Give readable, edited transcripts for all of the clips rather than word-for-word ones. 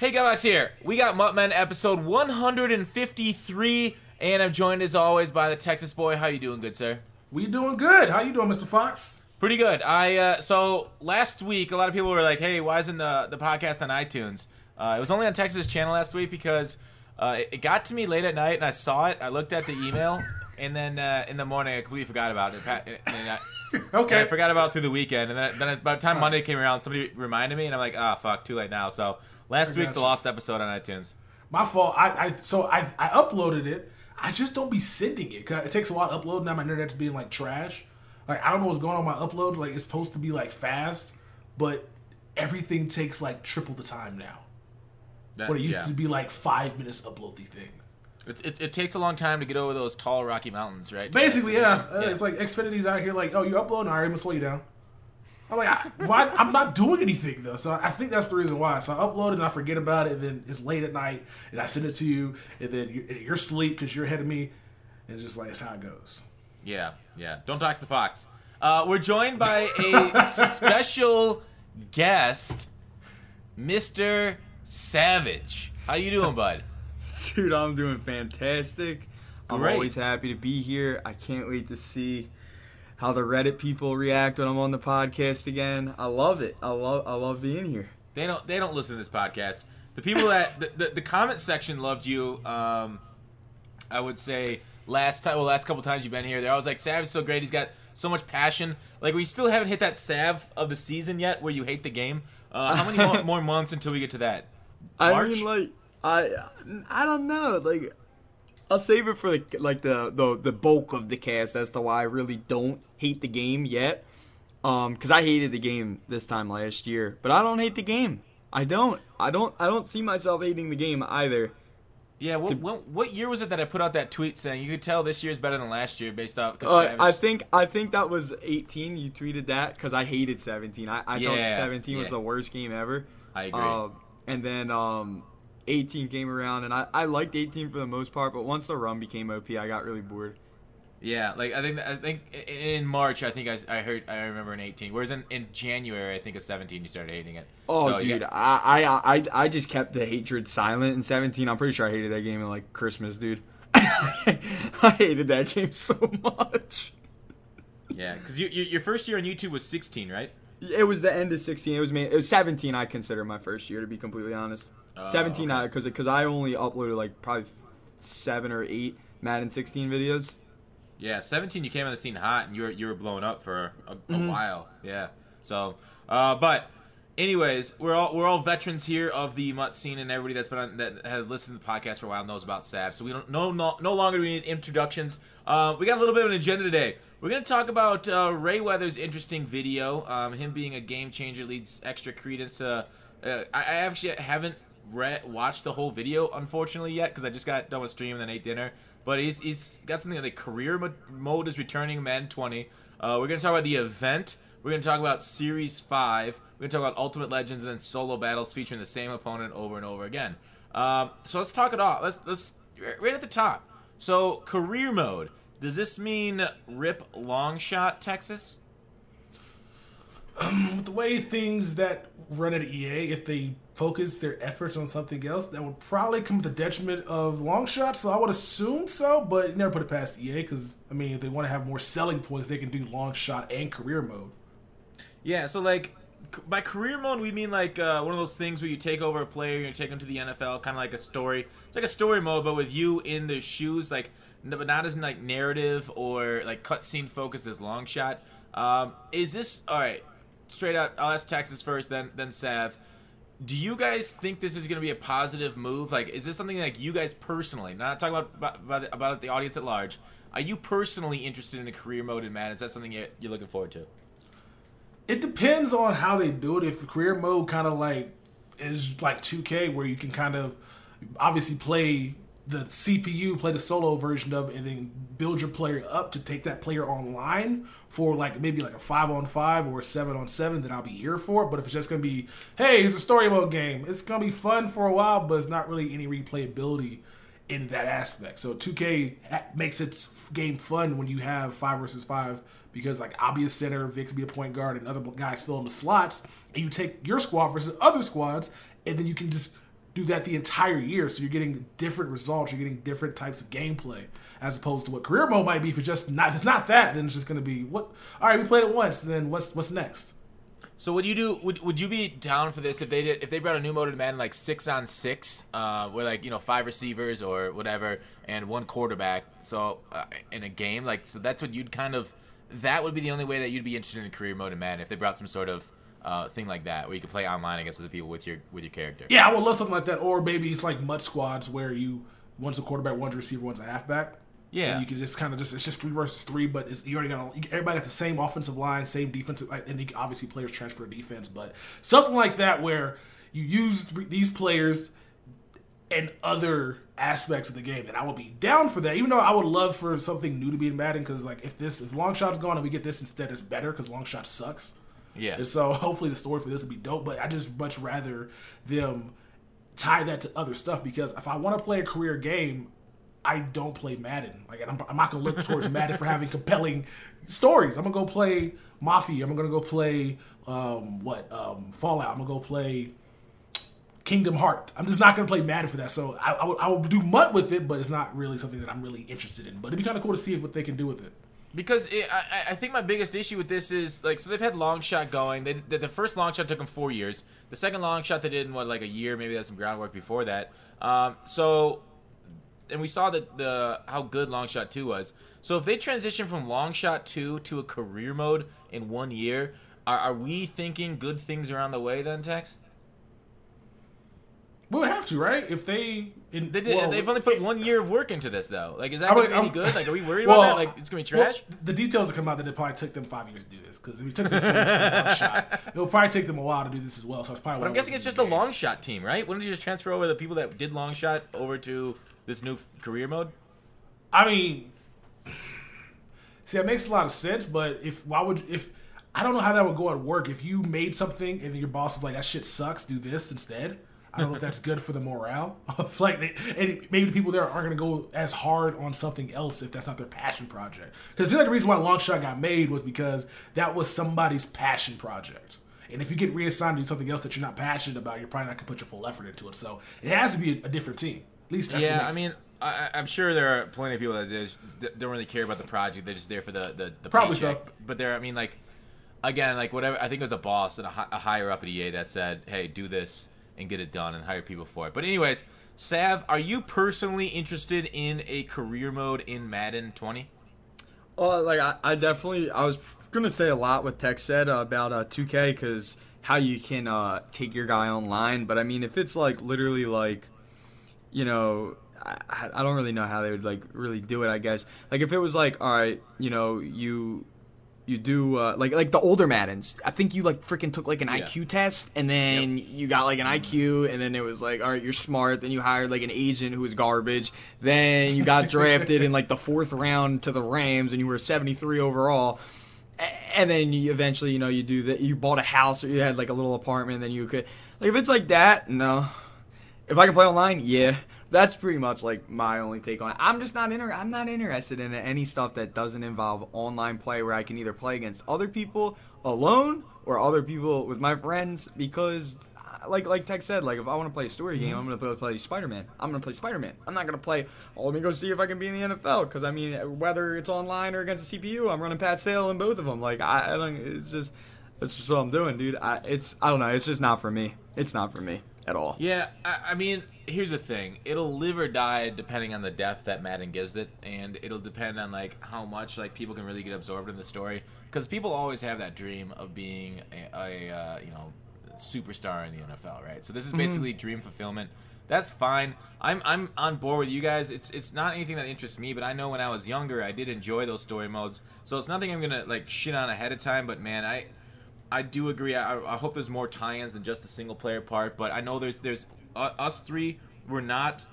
Hey, Galax here. We got Muttmen episode 153, and I'm joined as always by the Texas boy. How you doing, good sir? We doing good. How you doing, Mr. Fox? Pretty good. So last week, a lot of people were like, "Hey, why isn't the podcast on iTunes?" It was only on Texas channel last week because it got to me late at night, and I saw it. I looked at the email, and then in the morning, I completely forgot about it. Okay. I forgot about it through the weekend, and then by the time Monday came around, somebody reminded me, and I'm like, "Ah, fuck, too late now." So last week's the lost episode on iTunes. My fault. I uploaded it. I just don't be sending it. 'Cause it takes a while to upload. Now my internet's being like trash. Like I don't know what's going on with my upload. Like it's supposed to be like fast, but everything takes like triple the time now. When it used to be like 5 minutes to upload these things. It takes a long time to get over those tall Rocky Mountains, right? Basically, yeah. It's like Xfinity's out here like, oh, you uploading? All right, I'm gonna slow you down. I'm like, why? I'm not doing anything though, so I think that's the reason why. So I upload it and I forget about it, and then it's late at night, and I send it to you, and then you're asleep because you're ahead of me, and it's just like it's how it goes. Yeah. Don't talk to the fox. We're joined by a special guest, Mr. Savage. How you doing, bud? Dude, I'm doing fantastic. I'm Great. always happy to be here. I can't wait to see how the Reddit people react when I'm on the podcast again. I love it. I love being here. They don't listen to this podcast. The people that the comment section loved you. I would say last couple times you've been here, they're always like, Sav is so great. He's got so much passion. Like we still haven't hit that Sav of the season yet, where you hate the game. How many more months until we get to that? March? I mean, like I don't know. Like I'll save it for the bulk of the cast as to why I really don't hate the game yet. Because I hated the game this time last year, but I don't hate the game. I don't see myself hating the game either. Yeah, what year was it that I put out that tweet saying you could tell this year's better than last year based off? I think that was 18. You tweeted that because I hated 17. I thought 17 was the worst game ever. I agree. And then 18 came around, and I liked 18 for the most part, but once the run became OP, I got really bored. Yeah, like I think in March I remember in 18, whereas in January I think of 17 you started hating it. Oh, so, dude, yeah. I just kept the hatred silent in 17. I'm pretty sure I hated that game in like Christmas, dude. I hated that game so much. Yeah, because your first year on YouTube was 16, right? It was the end of 16. It was 17. I consider my first year, to be completely honest. 17, okay. Because I only uploaded like probably 7 or 8 Madden 16 videos. Yeah, 17 you came on the scene hot and you were blowing up for a while. Yeah. So, but anyways, we're all veterans here of the Mutt scene, and everybody that has listened to the podcast for a while knows about Sav. So we don't no longer do we need introductions. We got a little bit of an agenda today. We're going to talk about Ray Weather's interesting video. Him being a game changer leads extra credence to. I actually haven't watched the whole video, unfortunately, yet because I just got done with stream and then ate dinner. But he's got something like career mode is returning in Madden 20. We're going to talk about the event. We're going to talk about Series 5. We're going to talk about Ultimate Legends and then solo battles featuring the same opponent over and over again. So let's talk it off. Let's right at the top. So career mode. Does this mean rip long shot Texas? With the way things that run at EA, if they focus their efforts on something else, that would probably come to the detriment of long shots. So I would assume so, but you never put it past EA because, I mean, if they want to have more selling points, they can do long shot and career mode. Yeah, so like by career mode, we mean like one of those things where you take over a player and you take them to the NFL, kind of like a story. It's like a story mode, but with you in the shoes, like, but not as like narrative or like cutscene focused as long shot. Is this all right? Straight out, I'll ask Texas first, then Sav. Do you guys think this is going to be a positive move? Like, is this something like you guys personally, not talking about the audience at large, are you personally interested in a career mode in Madden? Is that something you're looking forward to? It depends on how they do it. If career mode kind of like is like 2K, where you can kind of obviously play the CPU, play the solo version of it, and then build your player up to take that player online for like maybe like a 5-on-5 or a 7-on-7, then I'll be here for it. But if it's just gonna be, hey, it's a story mode game, it's gonna be fun for a while, but it's not really any replayability in that aspect. So 2K makes its game fun when you have 5 versus 5 because like I'll be a center, Vic's be a point guard, and other guys fill in the slots, and you take your squad versus other squads, and then you can just do that the entire year, so you're getting different results, you're getting different types of gameplay, as opposed to what career mode might be. If it's not that, then it's just going to be what. All right, we played it once, then what's next? So would you do? Would you be down for this if they brought a new mode to Madden like 6-on-6, where like 5 receivers or whatever and 1 quarterback? So in a game, like so that's what you'd kind of. That would be the only way that you'd be interested in career mode in Madden if they brought some sort of thing like that where you could play online against other people with your character. Yeah, I would love something like that. Or maybe it's like mud squads where one's a quarterback, one's a receiver, one's a halfback. Yeah, and you can just kind of it's just 3 versus 3, but you already got everybody got the same offensive line, same defensive, and obviously players transfer defense, but something like that where you use these players and other aspects of the game, and I would be down for that. Even though I would love for something new to be in Madden, because like if long shot's gone and we get this instead, it's better because long shot sucks. Yeah. And so hopefully the story for this will be dope, but I just much rather them tie that to other stuff, because if I want to play a career game, I don't play Madden. Like I'm not gonna look towards Madden for having compelling stories. I'm gonna go play Mafia. I'm gonna go play Fallout. I'm gonna go play Kingdom Heart. I'm just not gonna play Madden for that. So I will do MUT with it, but it's not really something that I'm really interested in. But it'd be kind of cool to see what they can do with it. Because I think my biggest issue with this is, like, so they've had long shot going. The first long shot took them 4 years. The second long shot they did in, like a year? Maybe that's some groundwork before that. And we saw that how good long shot 2 was. So if they transition from long shot 2 to a career mode in 1 year, are we thinking good things are on the way then, Tex? We'll have to, right? If they've only put 1 year of work into this, though. Like, is that going to be any good? Like, are we worried about that? Like, it's going to be trash? Well, the details will come out that it probably took them 5 years to do this, because if it took them 4 years to do one shot, it'll probably take them a while to do this as well. So it's probably. But I'm guessing it's just a long shot team, right? Wouldn't you just transfer over the people that did long shot over to this new career mode? I mean, see, that makes a lot of sense. But if I don't know how that would go at work. If you made something and your boss is like, "That shit sucks. Do this instead." I don't know if that's good for the morale. And maybe the people there aren't going to go as hard on something else if that's not their passion project. Because the reason why Long Shot got made was because that was somebody's passion project. And if you get reassigned to do something else that you're not passionate about, you're probably not going to put your full effort into it. So it has to be a different team. At least that's what makes sense. I'm sure there are plenty of people that just don't really care about the project. They're just there for the probably paycheck. So. But whatever. I think it was a boss and a higher up at EA that said, "Hey, do this and get it done," and hire people for it. But anyways, Sav, are you personally interested in a career mode in Madden 20? I definitely, I was going to say a lot what Tex said about 2K, because how you can take your guy online. But I mean, if it's like literally like, I don't really know how they would like really do it, I guess. Like if it was like, all right, you do like the older Maddens. I think you like freaking took like an IQ test, and then you got like an IQ, and then it was like, all right, you're smart. Then you hired like an agent who was garbage. Then you got drafted in like the 4th round to the Rams, and you were 73 overall. And then you eventually, you do that. You bought a house, or you had like a little apartment. And then you could like if it's like that, no. If I can play online, yeah. That's pretty much like my only take on it. I'm just not I'm not interested in any stuff that doesn't involve online play, where I can either play against other people alone or other people with my friends, because like Tech said, like if I want to play a story game, I'm going to play Spider-Man. I'm going to play Spider-Man. I'm not going to play, let me go see if I can be in the NFL, because I mean, whether it's online or against the CPU, I'm running Pat Sale in both of them. Like I don't, that's just what I'm doing, dude. I don't know. It's just not for me. It's not for me at all. Yeah, I mean, here's the thing. It'll live or die depending on the depth that Madden gives it, and it'll depend on like how much like people can really get absorbed in the story, because people always have that dream of being a superstar in the NFL, right? So this is basically dream fulfillment. That's fine. I'm on board with you guys. It's not anything that interests me, but I know when I was younger, I did enjoy those story modes. So it's nothing I'm gonna like shit on ahead of time. But man, I do agree. I hope there's more tie-ins than just the single player part. But I know there's us three. We're not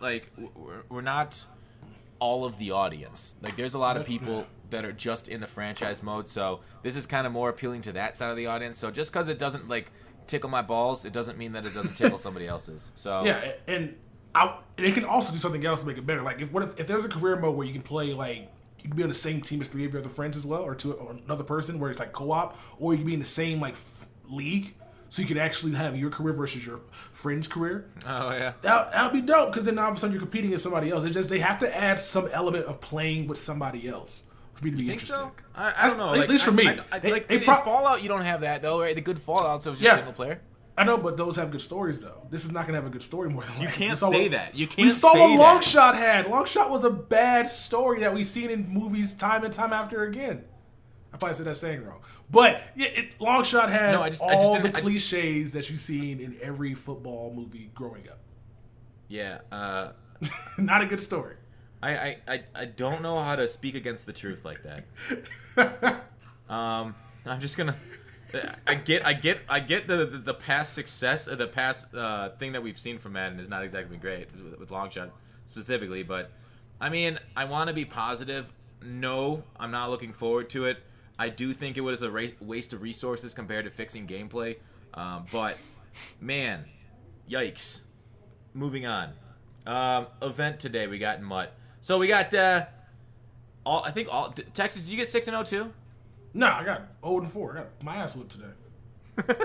all of the audience. Like there's a lot of people that are just in the franchise mode. So this is kind of more appealing to that side of the audience. So just because it doesn't like tickle my balls, it doesn't mean that it doesn't tickle somebody else's. So yeah, and it can also do something else to make it better. Like if there's a career mode where you can play like. You can be on the same team as 3 of your other friends as well, or another person where it's like co-op, or you can be in the same like league. so you could actually have your career versus your friend's career. Oh yeah. That'd be dope because then all of a sudden you're competing against somebody else. It's just they have to add some element of playing with somebody else for me to be Think interested. so? I don't know. At least for me. In Fallout, you don't have that though, right? The good Fallout, so it's just single player. I know, but those have good stories though. This is not gonna have a good story more than You likely. can't say that. You can't. We saw say what that. Longshot had. Longshot was a bad story that we've seen in movies time and time after again. I probably said that saying wrong, but Longshot had all the cliches that you've seen in every football movie growing up. Yeah. Not a good story. I don't know how to speak against the truth like that. I'm just gonna. I get the past success or the past thing that we've seen from Madden has not exactly been great with Longshot specifically, but I mean I want to be positive. No, I'm not looking forward to it. I do think it was a waste of resources compared to fixing gameplay, but man, yikes. Moving on. Event today we got in MUT. So we got Texas. Did you get 6-0 too? No, I got 0-4. I got my ass whipped today.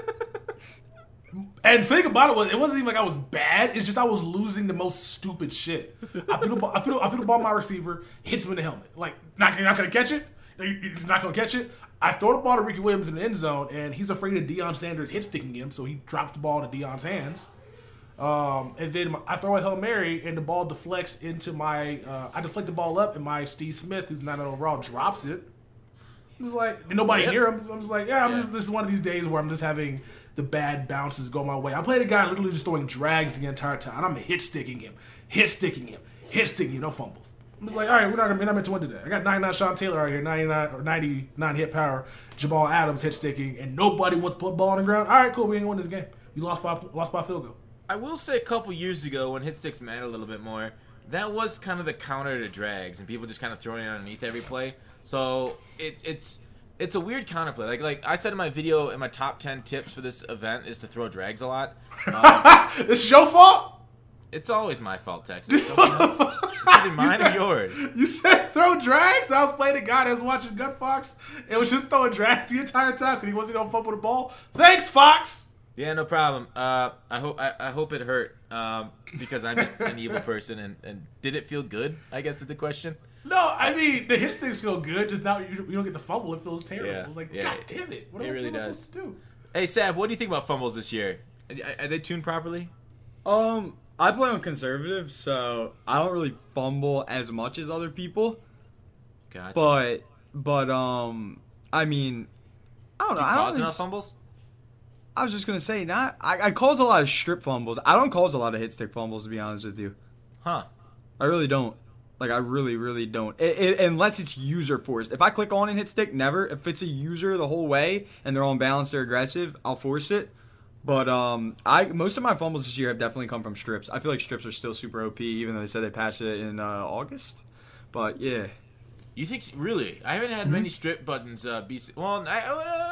And the thing about it wasn't even like I was bad. It's just I was losing the most stupid shit. I threw the ball at my receiver, hits him in the helmet. Like, you're not gonna catch it. You're not gonna catch it. I throw the ball to Ricky Williams in the end zone, and he's afraid of Deion Sanders hit sticking him, so he drops the ball into Deion's hands. And then I throw a Hail Mary, and the ball deflects into my. I deflect the ball up, and my Steve Smith, who's not an overall, drops it. I'm just like nobody near him. So I'm just like, this is one of these days where I'm just having the bad bounces go my way. I played a guy literally just throwing drags the entire time. I'm hit sticking him, no fumbles. I'm just like, all right, we're not meant to win today. I got 99 Sean Taylor out here, 99 hit power, Jamal Adams hit sticking, and nobody wants to put the ball on the ground. All right, cool, we ain't gonna win this game. We lost by field goal. I will say a couple years ago when hit sticks mattered a little bit more, that was kind of the counter to drags and people just kind of throwing it underneath every play. So it's a weird counterplay. Like I said in my video, in my top 10 tips for this event is to throw drags a lot. This is your fault? It's always my fault, Texas. It's mine or yours. You said throw drags? I was playing a guy that was watching Gun Fox and was just throwing drags the entire time because he wasn't going to fumble the ball. Thanks, Fox! Yeah, no problem. I hope it hurt because I'm just an evil person. And did it feel good, I guess is the question. No, I mean, the hit sticks feel good. Just now you don't get the fumble. It feels terrible. Yeah, God damn it. What it really does. Supposed to do? Hey, Sav, what do you think about fumbles this year? Are they tuned properly? I play on conservative, so I don't really fumble as much as other people. Gotcha. But I mean, I don't know. You I don't cause enough fumbles? I was just gonna say, I cause a lot of strip fumbles. I don't cause a lot of hit stick fumbles, to be honest with you. Huh. I really don't. Like, I really, really don't. Unless it's user forced. If I click on and hit stick, never. If it's a user the whole way and they're on balance, they're aggressive, I'll force it. But most of my fumbles this year have definitely come from strips. I feel like strips are still super OP, even though they said they patched it in August. But yeah. You think really? I haven't had many strip buttons. Well, I've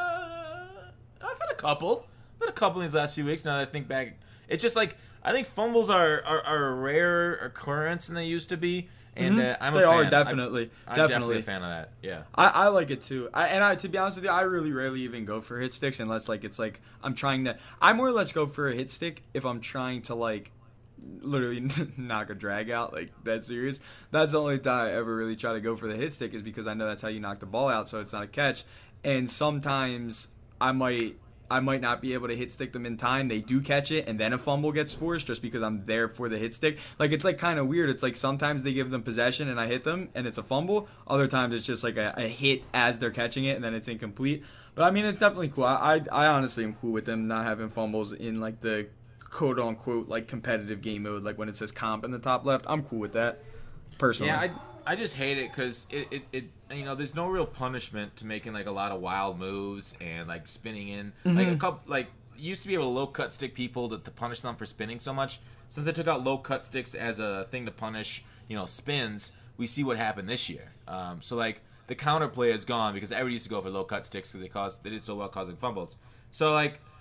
had a couple. I've had a couple in these last few weeks. Now that I think back, it's just like I think fumbles are a rarer occurrence than they used to be. And I'm a fan. They are definitely. I'm definitely a fan of that. Yeah. I like it too. To be honest with you, I really rarely even go for hit sticks unless I'm trying to. I more or less go for a hit stick if I'm trying to literally knock a drag out, like that serious. That's the only time I ever really try to go for the hit stick is because I know that's how you knock the ball out, so it's not a catch. And sometimes I might not be able to hit stick them in time. They do catch it, and then a fumble gets forced just because I'm there for the hit stick. Like, it's kind of weird. It's like sometimes they give them possession and I hit them and it's a fumble. Other times it's just like a hit as they're catching it and then it's incomplete. But I mean, it's definitely cool. I honestly am cool with them not having fumbles in the quote unquote competitive game mode, like when it says comp in the top left. I'm cool with that personally. Yeah, I just hate it because it there's no real punishment to making a lot of wild moves and spinning in you used to be able to low cut stick people to punish them for spinning so much. Since they took out low cut sticks as a thing to punish spins, we see what happened this year. So the counterplay is gone because everybody used to go for low cut sticks because they did so well causing fumbles. So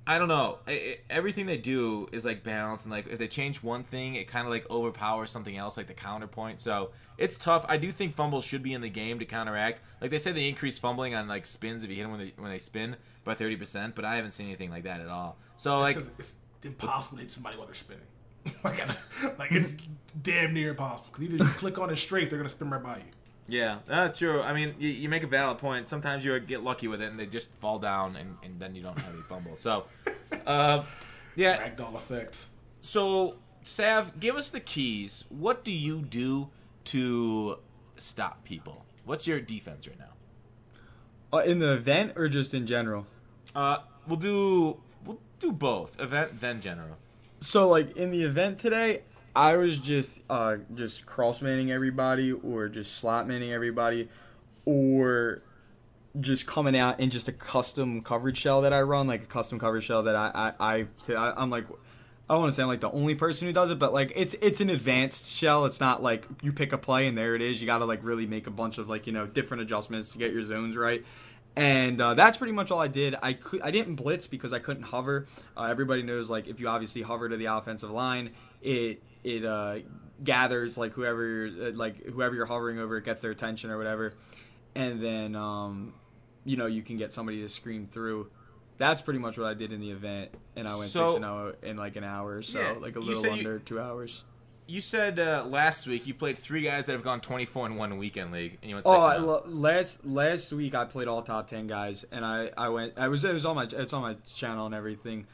I don't know. Everything they do is like balanced, and like if they change one thing, it kind of like overpowers something else, like the counterpoint. So it's tough. I do think fumbles should be in the game to counteract. Like they say, they increase fumbling on like spins if you hit them when they spin by 30%, but I haven't seen anything like that at all. So like it's impossible to hit somebody while they're spinning. like it's damn near impossible because either you click on it straight, they're gonna spin right by you. yeah, that's true. I mean, you make a valid point. Sometimes you get lucky with it, and they just fall down, and then you don't have any fumble. So, yeah. Ragdoll effect. So, Sav, give us the keys. What do you do to stop people? What's your defense right now? In the event or just in general? We'll do both, event then general. So, like, in the event today, I was just cross-manning everybody or just slot-manning everybody or just coming out in just a custom coverage shell that I run, like a custom coverage shell that I'm like, I don't want to say I'm like the only person who does it, but like it's an advanced shell. It's not like you pick a play and there it is. You got to like really make a bunch of like, different adjustments to get your zones right. And that's pretty much all I did. I didn't blitz because I couldn't hover. Everybody knows like if you obviously hover to the offensive line, it gathers like whoever you're hovering over, it gets their attention or whatever, and then you can get somebody to scream through. That's pretty much what I did in the event, and I went 6-0 in like an hour or so, yeah, like a little under 2 hours. You said last week you played 3 guys that have gone 24-1 in weekend league, and you went 6-0. Last week I played all top 10 guys, and I went. It was on my channel and everything.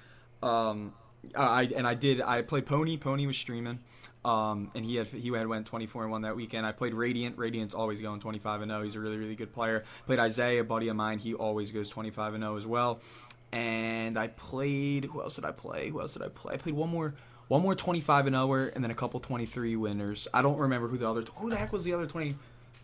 I played Pony. Pony was streaming, and he had went 24-1 that weekend. I played Radiant. Radiant's always going 25-0. He's a really, really good player. Played Isaiah, a buddy of mine. He always goes 25-0 as well. And I played. Who else did I play? I played one more 25-0er, and then a couple 23 winners. I don't remember who the heck was the other 25-0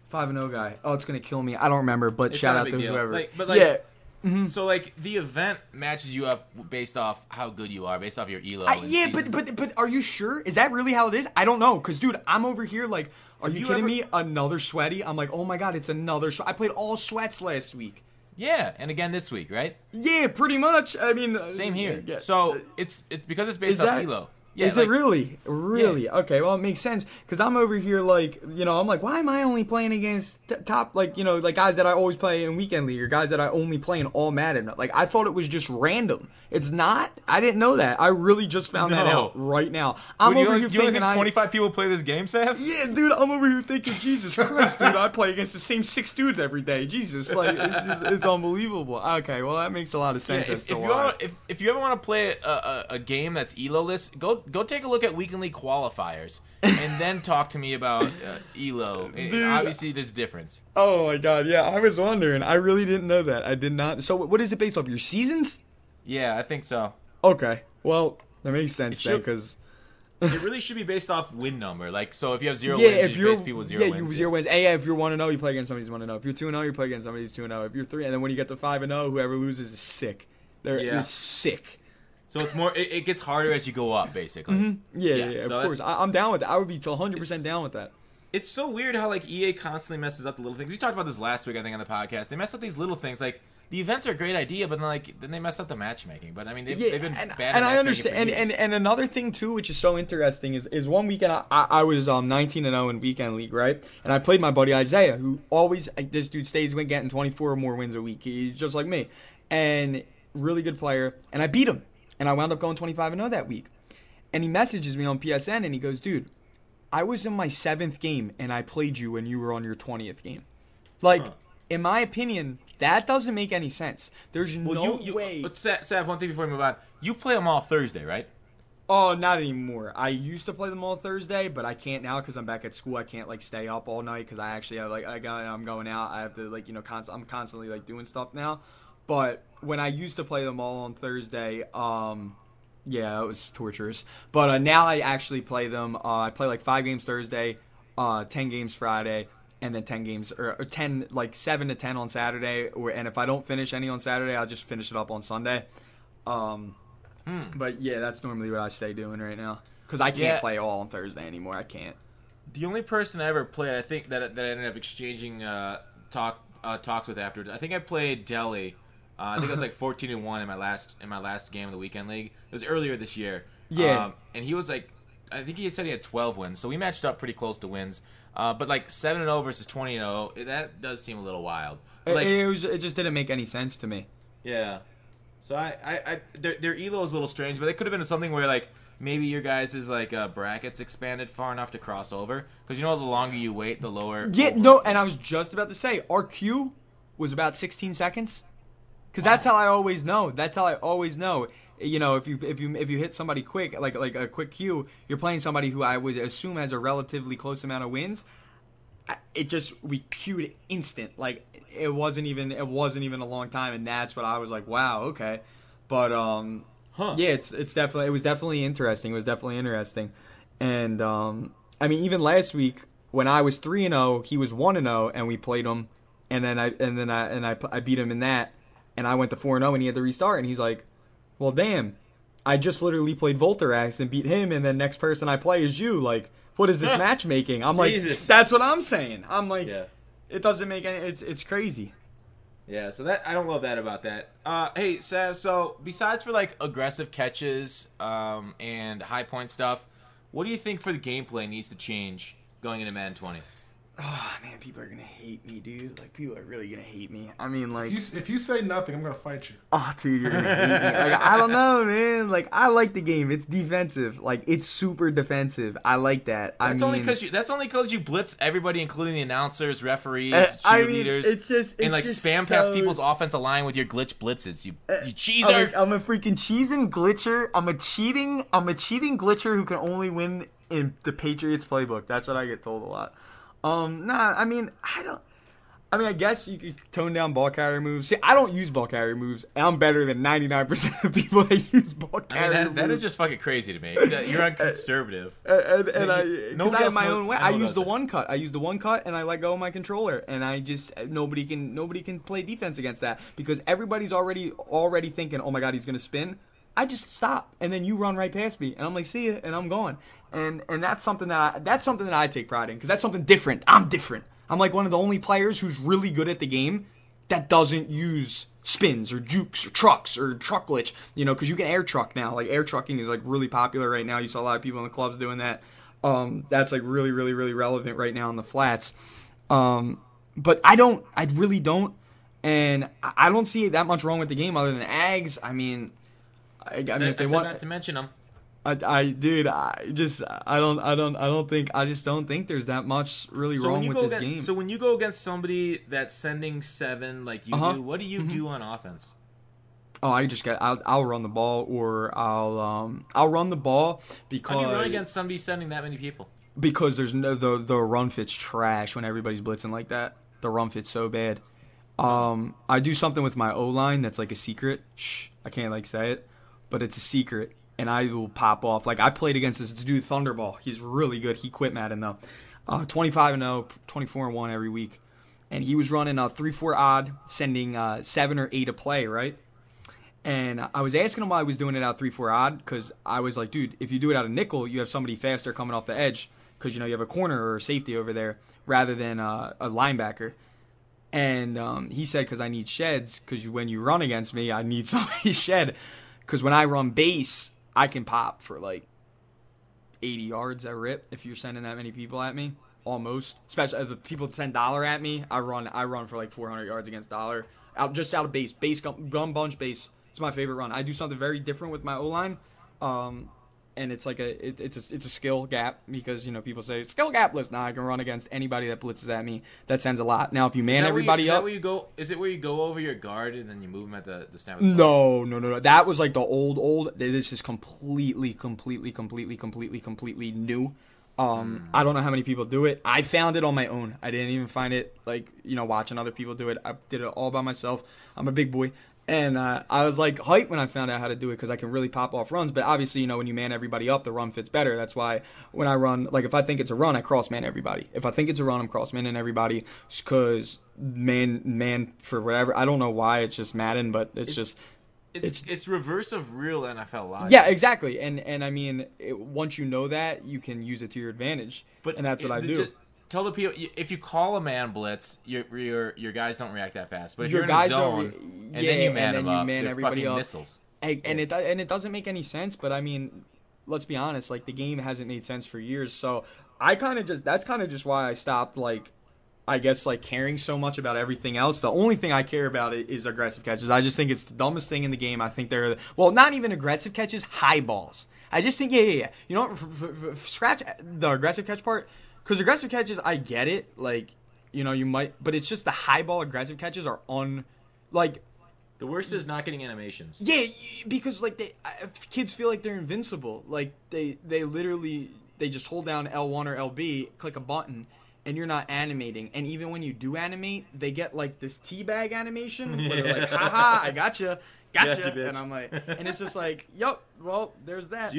guy. Oh, it's gonna kill me. I don't remember. But It's shout not a out to big deal. whoever. Yeah. Mm-hmm. So, like, the event matches you up based off how good you are, based off your elo. But are you sure? Is that really how it is? I don't know. Because, dude, I'm over here like, are you kidding me? Another sweaty? I'm like, oh, my God, it's another I played all sweats last week. Yeah, and again this week, right? Yeah, pretty much. I mean... Same here. Yeah. So, it's because it's based off elo. Yeah, is it really? Really? Yeah. Okay, well, it makes sense. Because I'm over here like, I'm like, why am I only playing against top, like, like guys that I always play in Weekend League or guys that I only play in All Madden? Like, I thought it was just random. It's not. I didn't know that. I really just found that out right now. I'm over here thinking... Do you think 25 people play this game, Sav? Yeah, dude, I'm over here thinking, Jesus Christ, dude, I play against the same 6 dudes every day. Jesus, like, it's unbelievable. Okay, well, that makes a lot of sense as to why. If you ever want to play a game that's elo-less, go take a look at Weekend League qualifiers and then talk to me about elo. Dude, obviously, there's a difference. Oh my God, yeah, I was wondering. I really didn't know that. I did not. So, what is it based off? Your seasons? Yeah, I think so. Okay, well, that makes sense then because it really should be based off win number. Like, so if you have 0 wins, you face people with 0 wins. 0 wins. If you're 1-0, you play against somebody who's 1-0. If you're 2-0, you play against somebody who's 2-0. If you're 3, and then when you get to 5-0, whoever loses is sick. They're sick. So it's more. It gets harder as you go up, basically. Mm-hmm. Yeah, so of course. I'm down with that. I would be 100% down with that. It's so weird how like EA constantly messes up the little things. We talked about this last week, I think, on the podcast. They mess up these little things. Like the events are a great idea, but then they mess up the matchmaking. But I mean, they've been bad. And I understand. And another thing too, which is so interesting, is one weekend I was 19-0 in Weekend League, right? And I played my buddy Isaiah, who always this dude stays getting 24 or more wins a week. He's just like me, and really good player. And I beat him. And I wound up going 25-0 that week. And he messages me on PSN and he goes, dude, I was in my 7th game and I played you when you were on your 20th game. Like, in my opinion, that doesn't make any sense. There's no way. But Sav, one thing before we move on. You play them all Thursday, right? Oh, not anymore. I used to play them all Thursday, but I can't now because I'm back at school. I can't like stay up all night because I actually have I'm going out. I have to I'm constantly like doing stuff now. But when I used to play them all on Thursday, it was torturous. But now I actually play them. I play like 5 games Thursday, 10 games Friday, and then 10 games or 10 like 7 to 10 on Saturday. And if I don't finish any on Saturday, I'll just finish it up on Sunday. But yeah, that's normally what I stay doing right now because I can't play all on Thursday anymore. I can't. The only person I ever played, I think that I ended up exchanging talks with afterwards. I think I played Deli. I think it was like 14-1 in my last game of the weekend league. It was earlier this year. Yeah. And he was like, I think he had said he had 12 wins, so we matched up pretty close to wins. But like 7-0 versus 20-0, that does seem a little wild. Like, it just didn't make any sense to me. yeah. So their elo is a little strange, but it could have been something where like maybe your guys' like brackets expanded far enough to cross over, because the longer you wait, the lower. Yeah, no, and I was just about to say our queue was about 16 seconds, because that's how I always know. That's how I always know. If you hit somebody quick, like a quick queue, you're playing somebody who I would assume has a relatively close amount of wins. We queued instant. Like it wasn't even a long time, and that's what I was like, wow, okay. But yeah, it was definitely interesting. It was definitely interesting, and I mean, even last week when I was 3-0, he was 1-0, and we played him, and then I beat him in that, and I went to 4-0, and he had to restart, and he's like, well, damn, I just literally played Volterax and beat him, and the next person I play is you. Like, what is this matchmaking? I'm like, that's what I'm saying. I'm like, It doesn't make any. It's crazy. Yeah, so that I don't love that about that. Hey, Sav, so besides for like aggressive catches and high point stuff, what do you think for the gameplay needs to change going into Madden 20? Oh man, people are gonna hate me, dude. Like, people are really gonna hate me. I mean, like, if you say nothing, I'm gonna fight you. Oh, dude, you're gonna hate me. Like, I don't know, man. Like, I like the game. It's defensive. Like, it's super defensive. I like that. That's only because you blitz everybody, including the announcers, referees, cheerleaders. It's just spam past people's offensive line with your glitch blitzes. You cheeser. I'm a freaking cheesing glitcher. I'm a cheating glitcher who can only win in the Patriots playbook. That's what I get told a lot. I guess you could tone down ball carrier moves. See, I don't use ball carrier moves, and I'm better than 99% of people that use ball carrier moves. That is just fucking crazy to me. You're unconservative. Because I have my own way. I use the one cut. And I let go of my controller, and I just nobody can play defense against that, because everybody's already thinking, oh my god, he's gonna spin. I just stop, and then you run right past me, and I'm like, see ya, and I'm gone. And that's something that I take pride in, because that's something different. I'm different. I'm like one of the only players who's really good at the game that doesn't use spins or jukes or trucks or truck glitch, because you can air truck now. Like, air trucking is like really popular right now. You saw a lot of people in the clubs doing that. That's like really, really, really relevant right now in the flats. But I really don't, and I don't see that much wrong with the game other than Ags. I mean, if they want not to mention them. I just don't think there's that much really wrong with this game. So when you go against somebody that's sending 7 like you do, what do you do on offense? Oh, I'll run the ball, or I'll run the ball because. How do you run against somebody sending that many people? Because there's the run fit's trash when everybody's blitzing like that. The run fit's so bad. I do something with my O-line that's like a secret. Shh, I can't like say it, but it's a secret. And I will pop off. Like, I played against this dude, Thunderball. He's really good. He quit Madden, though. 25-0, 24-1 every week. And he was running a 3-4 odd, sending 7 or 8 a play, right? And I was asking him why I was doing it out 3-4 odd, because I was like, dude, if you do it out of nickel, you have somebody faster coming off the edge, because, you have a corner or a safety over there, rather than a linebacker. And he said, because I need sheds, because when you run against me, I need somebody shed. Because when I run base, I can pop for like 80 yards at rip if you're sending that many people at me, almost. Especially if people send dollar at me, I run for like 400 yards against dollar, out of base gun bunch base. It's my favorite run. I do something very different with my O-line, and it's like it's a skill gap, because people say skill gapless. Now I can run against anybody that blitzes at me that sends a lot. Now if you man everybody up, is it where you go over your guard and then you move them at the snap? No. That was like the old. This is completely new. I don't know how many people do it. I found it on my own. I didn't even find it like watching other people do it. I did it all by myself. I'm a big boy. And I was like hyped when I found out how to do it, because I can really pop off runs. But obviously, when you man everybody up, the run fits better. That's why when I run, like if I think it's a run, I cross man everybody. If I think it's a run, I'm cross manning everybody, because man for whatever. I don't know why. It's just Madden, but it's reverse of real NFL logic. Yeah, exactly. And I mean, once you know that, you can use it to your advantage. And that's what I do. tell the people if you call a man blitz, your guys don't react that fast. But if Your you're in a guys zone don't and then you man and them then you up, man they're everybody fucking up. missiles. And it doesn't make any sense, but I mean, let's be honest, like the game hasn't made sense for years. So that's kind of just why I stopped, like, I guess, like, caring so much about everything else. The only thing I care about is aggressive catches. I just think it's the dumbest thing in the game. I think well, not even aggressive catches, high balls. I just think, yeah. You know what? Scratch the aggressive catch part, because aggressive catches, I get it. Like, you know, you might, but it's just the high ball aggressive catches are like. The worst is not getting animations. Yeah, because like kids feel like they're invincible. Like they literally they just hold down L1 or LB, click a button, and you're not animating. And even when you do animate, they get like this teabag animation where they're like, haha, I gotcha, bitch. and I'm like, and it's just like, yep, well, there's that.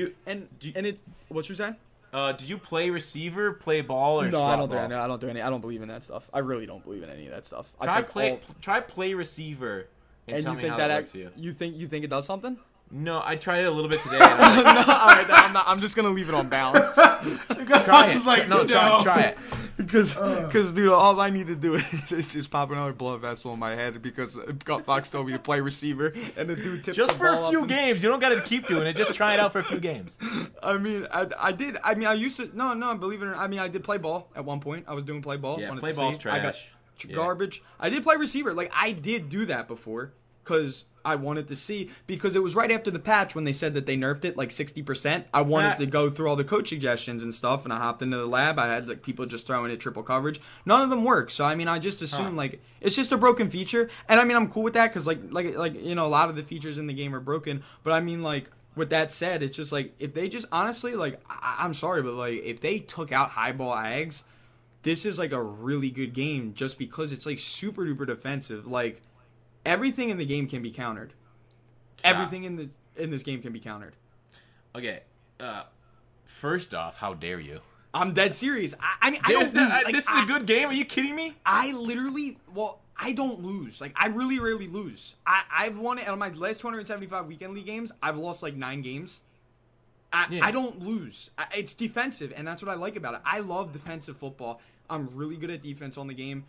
What you saying? Do you play receiver, play ball, or No, swap I don't do ball? any. I don't do any. I don't believe in that stuff. I really don't believe in any of that stuff. Try play receiver and tell you me think how that that works for you. you think it does something? No, I tried it a little bit today. And I'm No, like, all right, then I'm just gonna leave it on balance. try it. Try it. Because, dude, all I need to do is just pop another blood vessel in my head because Fox told me to play receiver, and the dude tips Just the for ball a few up games. You don't got to keep doing it. Just try it out for a few games. I mean, I did. I mean, I used to. No, believe it or not. I mean, I did play ball at one point. I was doing play ball. Yeah, Wanted play to ball's see. trash. I got Yeah. garbage. I did play receiver. Like, I did do that before because I wanted to see, because it was right after the patch when they said that they nerfed it like 60%. I wanted to go through all the coach suggestions and stuff, and I hopped into the lab. I had like people just throwing it triple coverage. None of them work. So I mean, I just assumed like it's just a broken feature, and I mean, I'm cool with that because like you know, a lot of the features in the game are broken. But I mean, like, with that said, it's just like if they just honestly, like, I'm sorry, but like if they took out high ball ags, this is like a really good game just because it's like super duper defensive. Like, everything in the game can be countered. Stop. Everything in this game can be countered. Okay. First off, how dare you? I'm dead serious. I mean, I don't lose. Like, this is a good game. Are you kidding me? I don't lose. Like, I really rarely lose. I've won it on my last 275 weekend league games. I've lost like 9 games. I don't lose. It's defensive, and that's what I like about it. I love defensive football. I'm really good at defense on the game.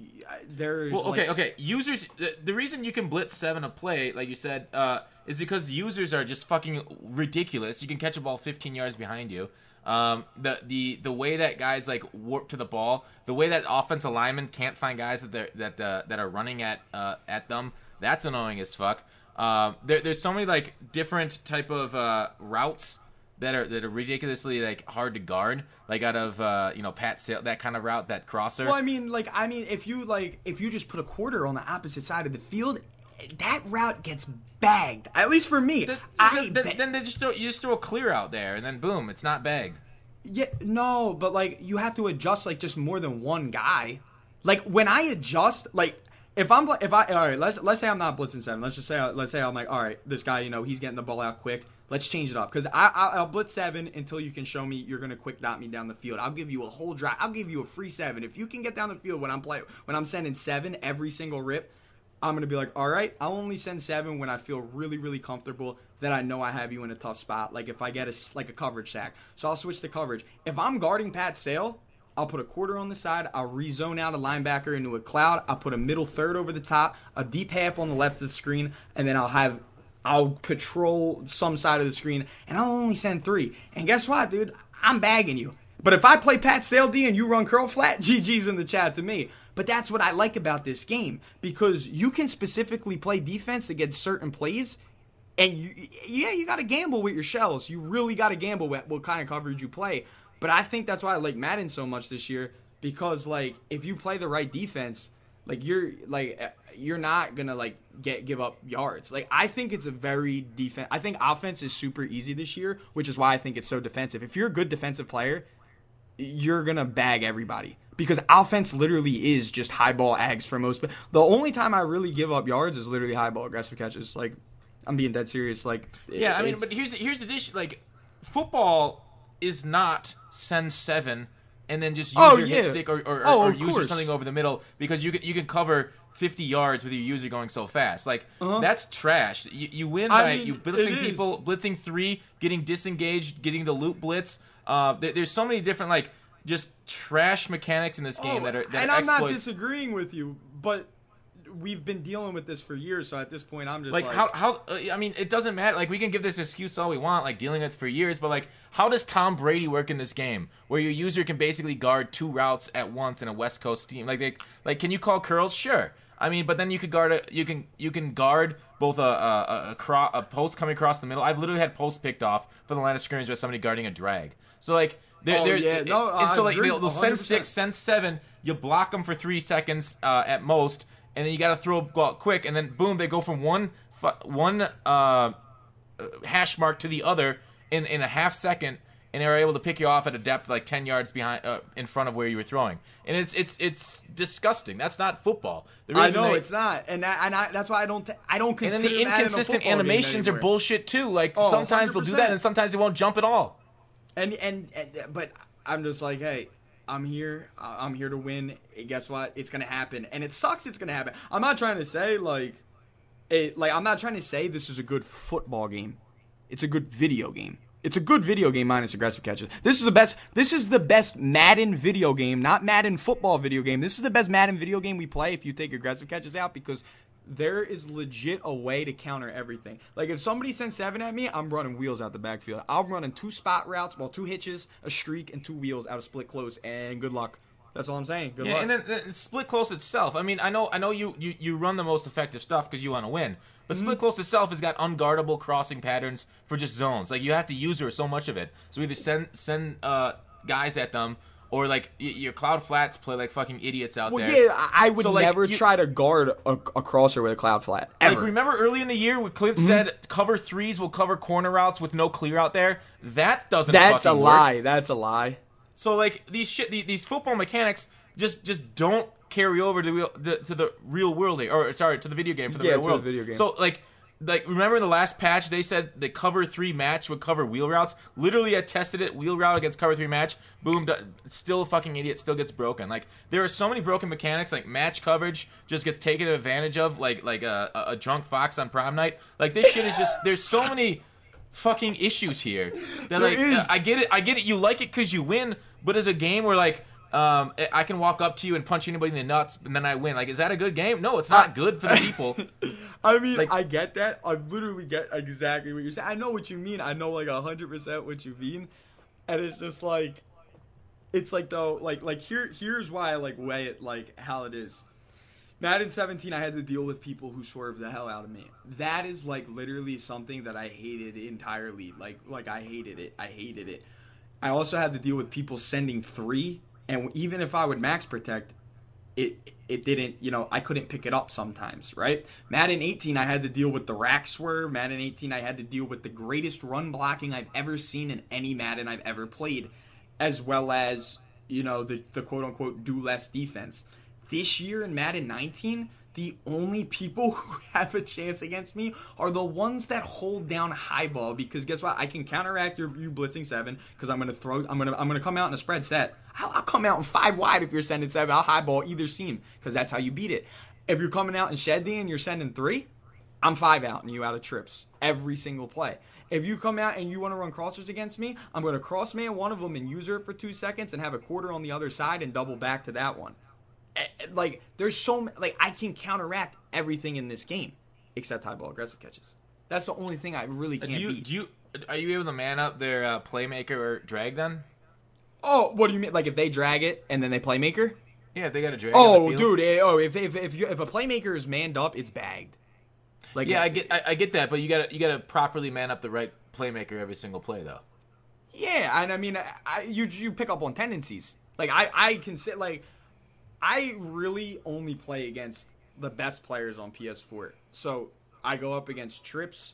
Okay. Users, the reason you can blitz 7 a play, like you said, is because users are just fucking ridiculous. You can catch a ball 15 yards behind you. The way that guys like warp to the ball, the way that offensive linemen can't find guys that are running at them, that's annoying as fuck. There's so many like different type of routes that are ridiculously like hard to guard, like out of Pat Sale, that kind of route, that crosser. Well, I mean, if you just put a quarter on the opposite side of the field, that route gets bagged. At least for me, then you just throw a clear out there, and then boom, it's not bagged. Yeah, no, but like you have to adjust like just more than one guy. Like when I adjust, like if all right, let's say I'm not blitzing 7. Let's say I'm like, all right, this guy, he's getting the ball out quick. Let's change it up, because I'll blitz 7 until you can show me you're gonna quick dot me down the field. I'll give you a whole drive. I'll give you a free 7 if you can get down the field when I'm sending 7 every single rip. I'm gonna be like, all right, I'll only send 7 when I feel really, really comfortable that I know I have you in a tough spot. Like if I get a coverage sack, so I'll switch to coverage. If I'm guarding Pat Sale, I'll put a quarter on the side. I'll rezone out a linebacker into a cloud. I'll put a middle third over the top, a deep half on the left of the screen, and then I'll patrol some side of the screen, and I'll only send 3. And guess what, dude? I'm bagging you. But if I play Pat Sale D and you run curl flat, GG's in the chat to me. But that's what I like about this game, because you can specifically play defense against certain plays, and you got to gamble with your shells. You really got to gamble with what kind of coverage you play. But I think that's why I like Madden so much this year, because like if you play the right defense, you're not gonna give up yards. Like I think it's a very I think offense is super easy this year, which is why I think it's so defensive. If you're a good defensive player, you're gonna bag everybody, because offense literally is just high ball ags for most. But the only time I really give up yards is literally high ball aggressive catches. Like I'm being dead serious. Like yeah, I mean, but here's the issue. Like football is not send 7 and then just use your hit stick or use something over the middle, because you can cover 50 yards with your user going so fast. Like that's trash. You win by you blitzing people, blitzing 3, getting disengaged, getting the loop blitz. There's so many different just trash mechanics in this game that and I'm not exploit. disagreeing with you, but we've been dealing with this for years. So at this point, I'm just Like how I mean, it doesn't matter. Like we can give this excuse all we want, like dealing with it for years, but like how does Tom Brady work in this game, where your user can basically guard 2 routes at once in a West Coast team? Like can you call curls? Sure. I mean, but then you could guard you can guard both a post coming across the middle. I've literally had posts picked off for the line of scrimmage by somebody guarding a drag. So like they'll send 6, send 7. You block them for 3 seconds at most, and then you got to throw a ball quick, and then boom, they go from one hash mark to the other in a half second. And they're able to pick you off at a depth like 10 yards behind, in front of where you were throwing, and it's disgusting. That's not football. I know it's not, and that's why I don't consider. And then the inconsistent animations are bullshit too. Like sometimes 100%. They'll do that, and sometimes they won't jump at all. But I'm just like, hey, I'm here to win. And guess what? It's gonna happen, and it sucks. It's gonna happen. I'm not trying to say I'm not trying to say this is a good football game. It's a good video game. It's a good video game minus aggressive catches. This is the best Madden video game, not Madden football video game. This is the best Madden video game we play if you take aggressive catches out, because there is legit a way to counter everything. Like if somebody sends 7 at me, I'm running wheels out the backfield. I'm running 2 spot routes, 2 hitches, a streak, and 2 wheels out of split close, and good luck. That's all I'm saying. Good luck. And then split close itself. I mean, I know you run the most effective stuff because you want to win. But split close itself has got unguardable crossing patterns for just zones. Like you have to use so much of it. So either send guys at them, or like your cloud flats play like fucking idiots out there. Well, yeah, I would never try to guard a crosser with a cloud flat. Ever. Like remember early in the year when Clint said cover 3s will cover corner routes with no clear out there? That doesn't. That's fucking a lie. work. That's a lie. So like these football mechanics just don't carry over to the real world, or sorry, to the video game for the real world. The video game. So like remember in the last patch they said the cover 3 match would cover wheel routes. Literally, I tested it, wheel route against cover 3 match. Boom, still a fucking idiot. Still gets broken. Like there are so many broken mechanics. Like match coverage just gets taken advantage of. Like a drunk fox on prom night. Like this shit is just. There's so many fucking issues here. That like I get it. You like it because you win, but as a game where like. I can walk up to you and punch anybody in the nuts, and then I win. Like, is that a good game? No, it's not good for the people. I mean, like, I get that. I literally get exactly what you're saying. I know what you mean. I know, like, 100% what you mean. And it's just, like, it's like, though, like here's why I, like, weigh it, like, how it is. Madden 17, I had to deal with people who swerved the hell out of me. That is, like, literally something that I hated entirely. Like I hated it. I also had to deal with people sending 3. And even if I would max protect, it didn't, I couldn't pick it up sometimes, right? Madden 18, I had to deal with the rack swerve. Madden 18, I had to deal with the greatest run blocking I've ever seen in any Madden I've ever played, as well as, the quote-unquote do less defense. This year in Madden 19, the only people who have a chance against me are the ones that hold down high ball, because guess what? I can counteract you blitzing 7 because I'm gonna come out in a spread set. I'll come out in 5 wide if you're sending 7. I'll high ball either seam because that's how you beat it. If you're coming out in shed D and you're sending 3, I'm 5 out and you out of trips every single play. If you come out and you want to run crossers against me, I'm going to cross man one of them and use her for 2 seconds and have a quarter on the other side and double back to that one. Like, there's so like I can counteract everything in this game except high ball aggressive catches. That's the only thing I really can't beat. Are you able to man up their playmaker or drag then? Oh, what do you mean? Like if they drag it and then they playmaker? Yeah, if they got a drag. Oh, dude. If a playmaker is manned up, it's bagged. Like yeah, I get that, but you gotta properly man up the right playmaker every single play though. Yeah, and I mean, you pick up on tendencies. Like I can sit like. I really only play against the best players on PS4. So I go up against Trips,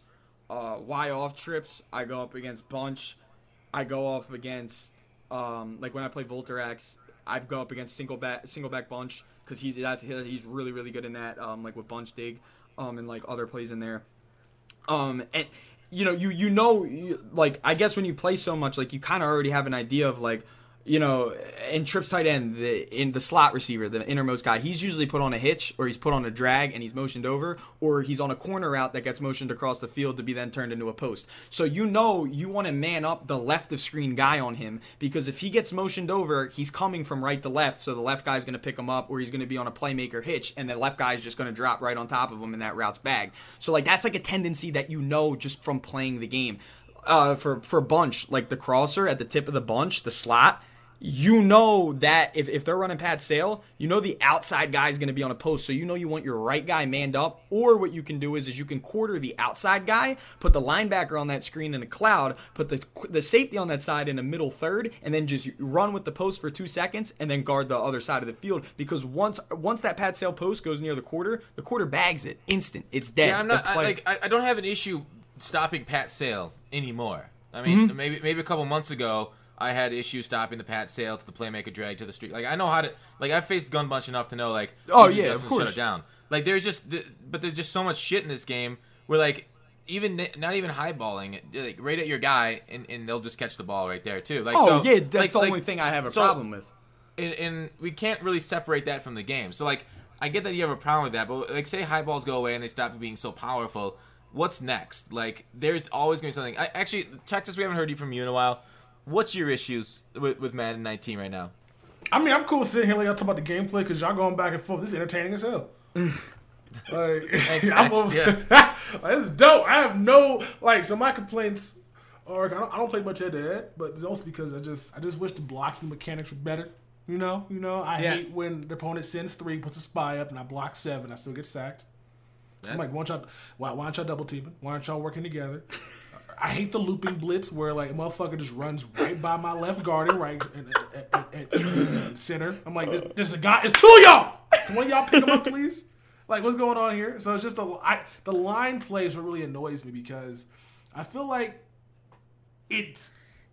Y-Off Trips. I go up against Bunch. I go up against, like when I play Volterax, I go up against single back Bunch because he's really, really good in that, like with Bunch Dig and like other plays in there. And like I guess when you play so much, like you kind of already have an idea of like, you know, in trips tight end, in the slot receiver, the innermost guy, he's usually put on a hitch or he's put on a drag and he's motioned over, or he's on a corner route that gets motioned across the field to be then turned into a post. So you want to man up the left of screen guy on him, because if he gets motioned over, he's coming from right to left, so the left guy's going to pick him up, or he's going to be on a playmaker hitch, and the left guy's just going to drop right on top of him and that route's bagged. So like that's like a tendency that you know just from playing the game. For bunch, like the crosser at the tip of the bunch, the slot, you know that if they're running Pat Sale, you know the outside guy is going to be on a post, so you know you want your right guy manned up. Or what you can do is you can quarter the outside guy, put the linebacker on that screen in a cloud, put the safety on that side in a middle third, and then just run with the post for 2 seconds, and then guard the other side of the field. Because once that Pat Sale post goes near the quarter bags it instant. It's dead. Yeah, I'm not. I don't have an issue stopping Pat Sale anymore. I mean, maybe a couple months ago, I had issues stopping the Pat Sale to the playmaker drag to the street. Like, I know how to, like, I've faced Gun Bunch enough to know, like, oh yeah, of course, shut it down. Like, there's just so much shit in this game where, like, not even highballing it, like, right at your guy, and they'll just catch the ball right there too. Like, oh so, yeah, that's the only thing I have a problem with. And we can't really separate that from the game. So, like, I get that you have a problem with that, but, like, say high balls go away and they stop being so powerful, what's next? Like, there's always going to be something. Actually, Texas, we haven't heard from you in a while. What's your issues with Madden 19 right now? I mean, I'm cool sitting here like y'all talking about the gameplay because y'all going back and forth. This is entertaining as hell. Like, it's dope. I have no so my complaints are I don't play much head to head, but it's also because I just wish the blocking mechanics were better. You know, I hate when the opponent sends 3, puts a spy up, and I block 7. I still get sacked. Yeah. I'm like, why aren't y'all double teaming? Why aren't y'all working together? I hate the looping blitz where like a motherfucker just runs right by my left guard and right and center. I'm like, there's a guy. It's 2 of y'all. Can one of y'all pick him up, please? Like, what's going on here? So it's just the line play is what really annoys me because I feel like it's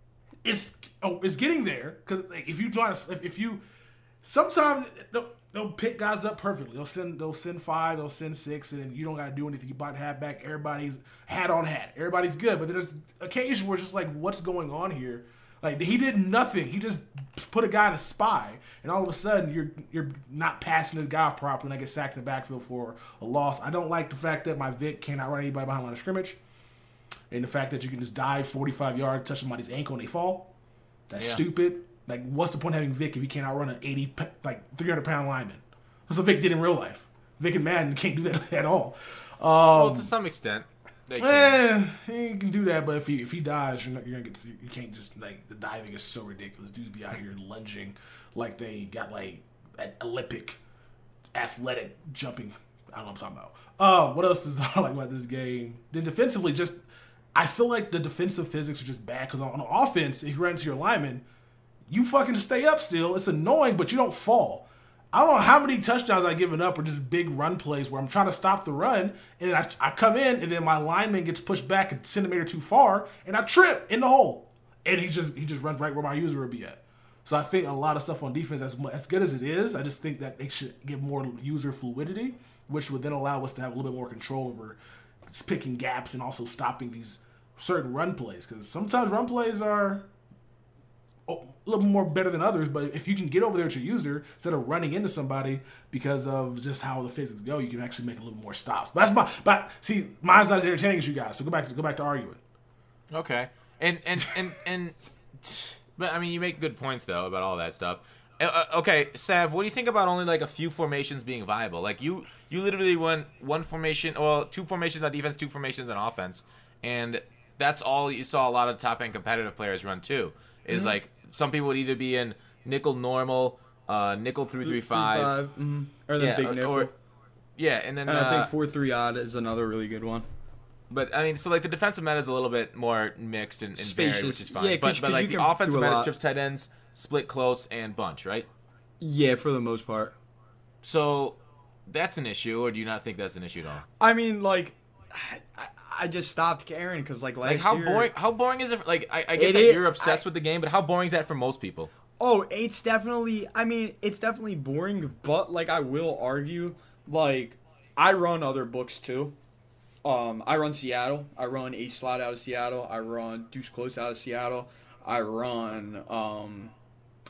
getting there because like if you sometimes they'll pick guys up perfectly. They'll send 5, they'll send 6, and then you don't got to do anything. You block the hat back. Everybody's hat on hat. Everybody's good. But there's occasion where it's just like, what's going on here? Like he did nothing. He just put a guy in a spy, and all of a sudden you're not passing this guy off properly, and I get sacked in the backfield for a loss. I don't like the fact that my Vic can't outrun anybody behind the line of scrimmage, and the fact that you can just dive 45 yards, touch somebody's ankle, and they fall. That's stupid. Like, what's the point of having Vic if he can't outrun an 300-pound lineman? That's what Vic did in real life. Vic and Madden can't do that at all. Well, to some extent, they can. He can do that, but if he dies, you're gonna get. You can't just like the diving is so ridiculous. Dudes be out here lunging like they got like an Olympic athletic jumping. I don't know what I'm talking about. What else is I like about this game? Then defensively, I feel like the defensive physics are just bad because on offense, if you run into your lineman, you fucking stay up still. It's annoying, but you don't fall. I don't know how many touchdowns I've given up or just big run plays where I'm trying to stop the run, and then I come in, and then my lineman gets pushed back a centimeter too far, and I trip in the hole. And he just runs right where my user would be at. So I think a lot of stuff on defense, as good as it is, I just think that they should get more user fluidity, which would then allow us to have a little bit more control over picking gaps and also stopping these certain run plays. Because sometimes run plays are a little more better than others, but if you can get over there to your user instead of running into somebody because of just how the physics go, you can actually make a little more stops. But mine's not as entertaining as you guys. So go back to arguing. Okay, and but I mean, you make good points though about all that stuff. Okay, Sav, what do you think about only like a few formations being viable? Like you literally went 1 formation, well, 2 formations on defense, 2 formations on offense, and that's all you saw a lot of top end competitive players run too. Is like some people would either be in nickel normal, nickel 3-3-5, or the big nickel. And then I think 4-3 odd is another really good one. But I mean, so like the defensive meta is a little bit more mixed and spacious, varied, which is fine. Yeah, but like the offensive meta is trips, tight ends, split close, and bunch, right? Yeah, for the most part. So that's an issue, or do you not think that's an issue at all? I mean, like, I just stopped caring because like last year. How boring is it? Like I get that you're obsessed with the game, but how boring is that for most people? Oh, it's definitely. I mean, it's definitely boring. But like, I will argue, like, I run other books too. I run Seattle. I run Ace Slot out of Seattle. I run Deuce Close out of Seattle. I run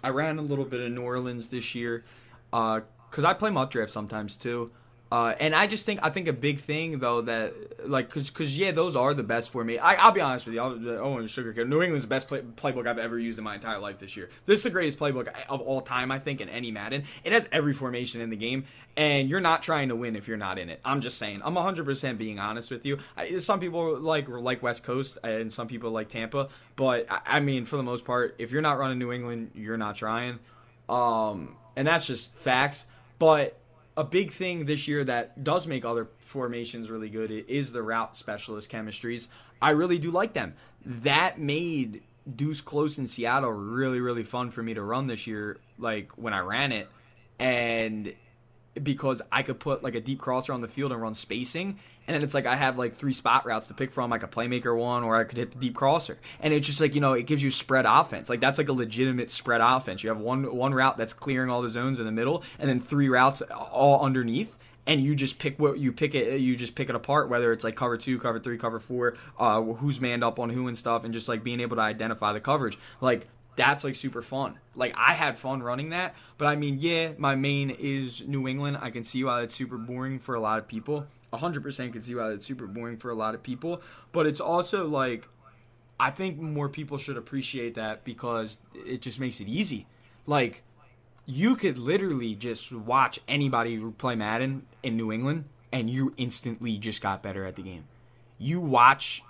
I ran a little bit of New Orleans this year because I play mock draft sometimes too. And I think a big thing though that like because yeah, those are the best for me. I'll be honest with you. I won't sugarcoat. New England's the best playbook I've ever used in my entire life this year. This is the greatest playbook of all time, I think, in any Madden. It has every formation in the game, and you're not trying to win if you're not in it. I'm just saying. I'm 100% being honest with you. Some people like West Coast, and some people like Tampa, but I mean, for the most part, if you're not running New England, you're not trying. And that's just facts. But a big thing this year that does make other formations really good is the route specialist chemistries. I really do like them. That made Deuce Close in Seattle really, really fun for me to run this year, like when I ran it. And because I could put like a deep crosser on the field and run spacing, and then it's like I have like 3 spot routes to pick from, like a playmaker one, or I could hit the deep crosser. And it's just like, it gives you spread offense. Like that's like a legitimate spread offense. You have one route that's clearing all the zones in the middle, and then 3 routes all underneath. And you just pick you pick it apart, whether it's like cover 2, cover 3, cover 4, who's manned up on who and stuff, and just like being able to identify the coverage. Like that's like super fun. Like I had fun running that, but I mean, yeah, my main is New England. I can see why it's super boring for a lot of people. 100% can see why it's super boring for a lot of people, but it's also like I think more people should appreciate that because it just makes it easy. Like you could literally just watch anybody play Madden in New England and you instantly just got better at the game. You watch,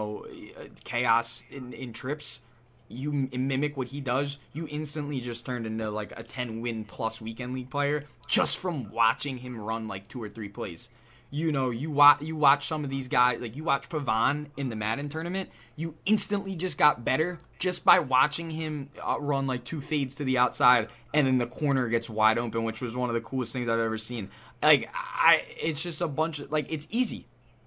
Chaos in trips, you mimic what he does, you instantly just turned into like a 10-win plus weekend league player just from watching him run like 2 or 3 plays. You watch some of these guys, like you watch Pavon in the Madden tournament, you instantly just got better just by watching him run like 2 fades to the outside, and then the corner gets wide open, which was one of the coolest things I've ever seen. Like it's just a bunch of like it's easy,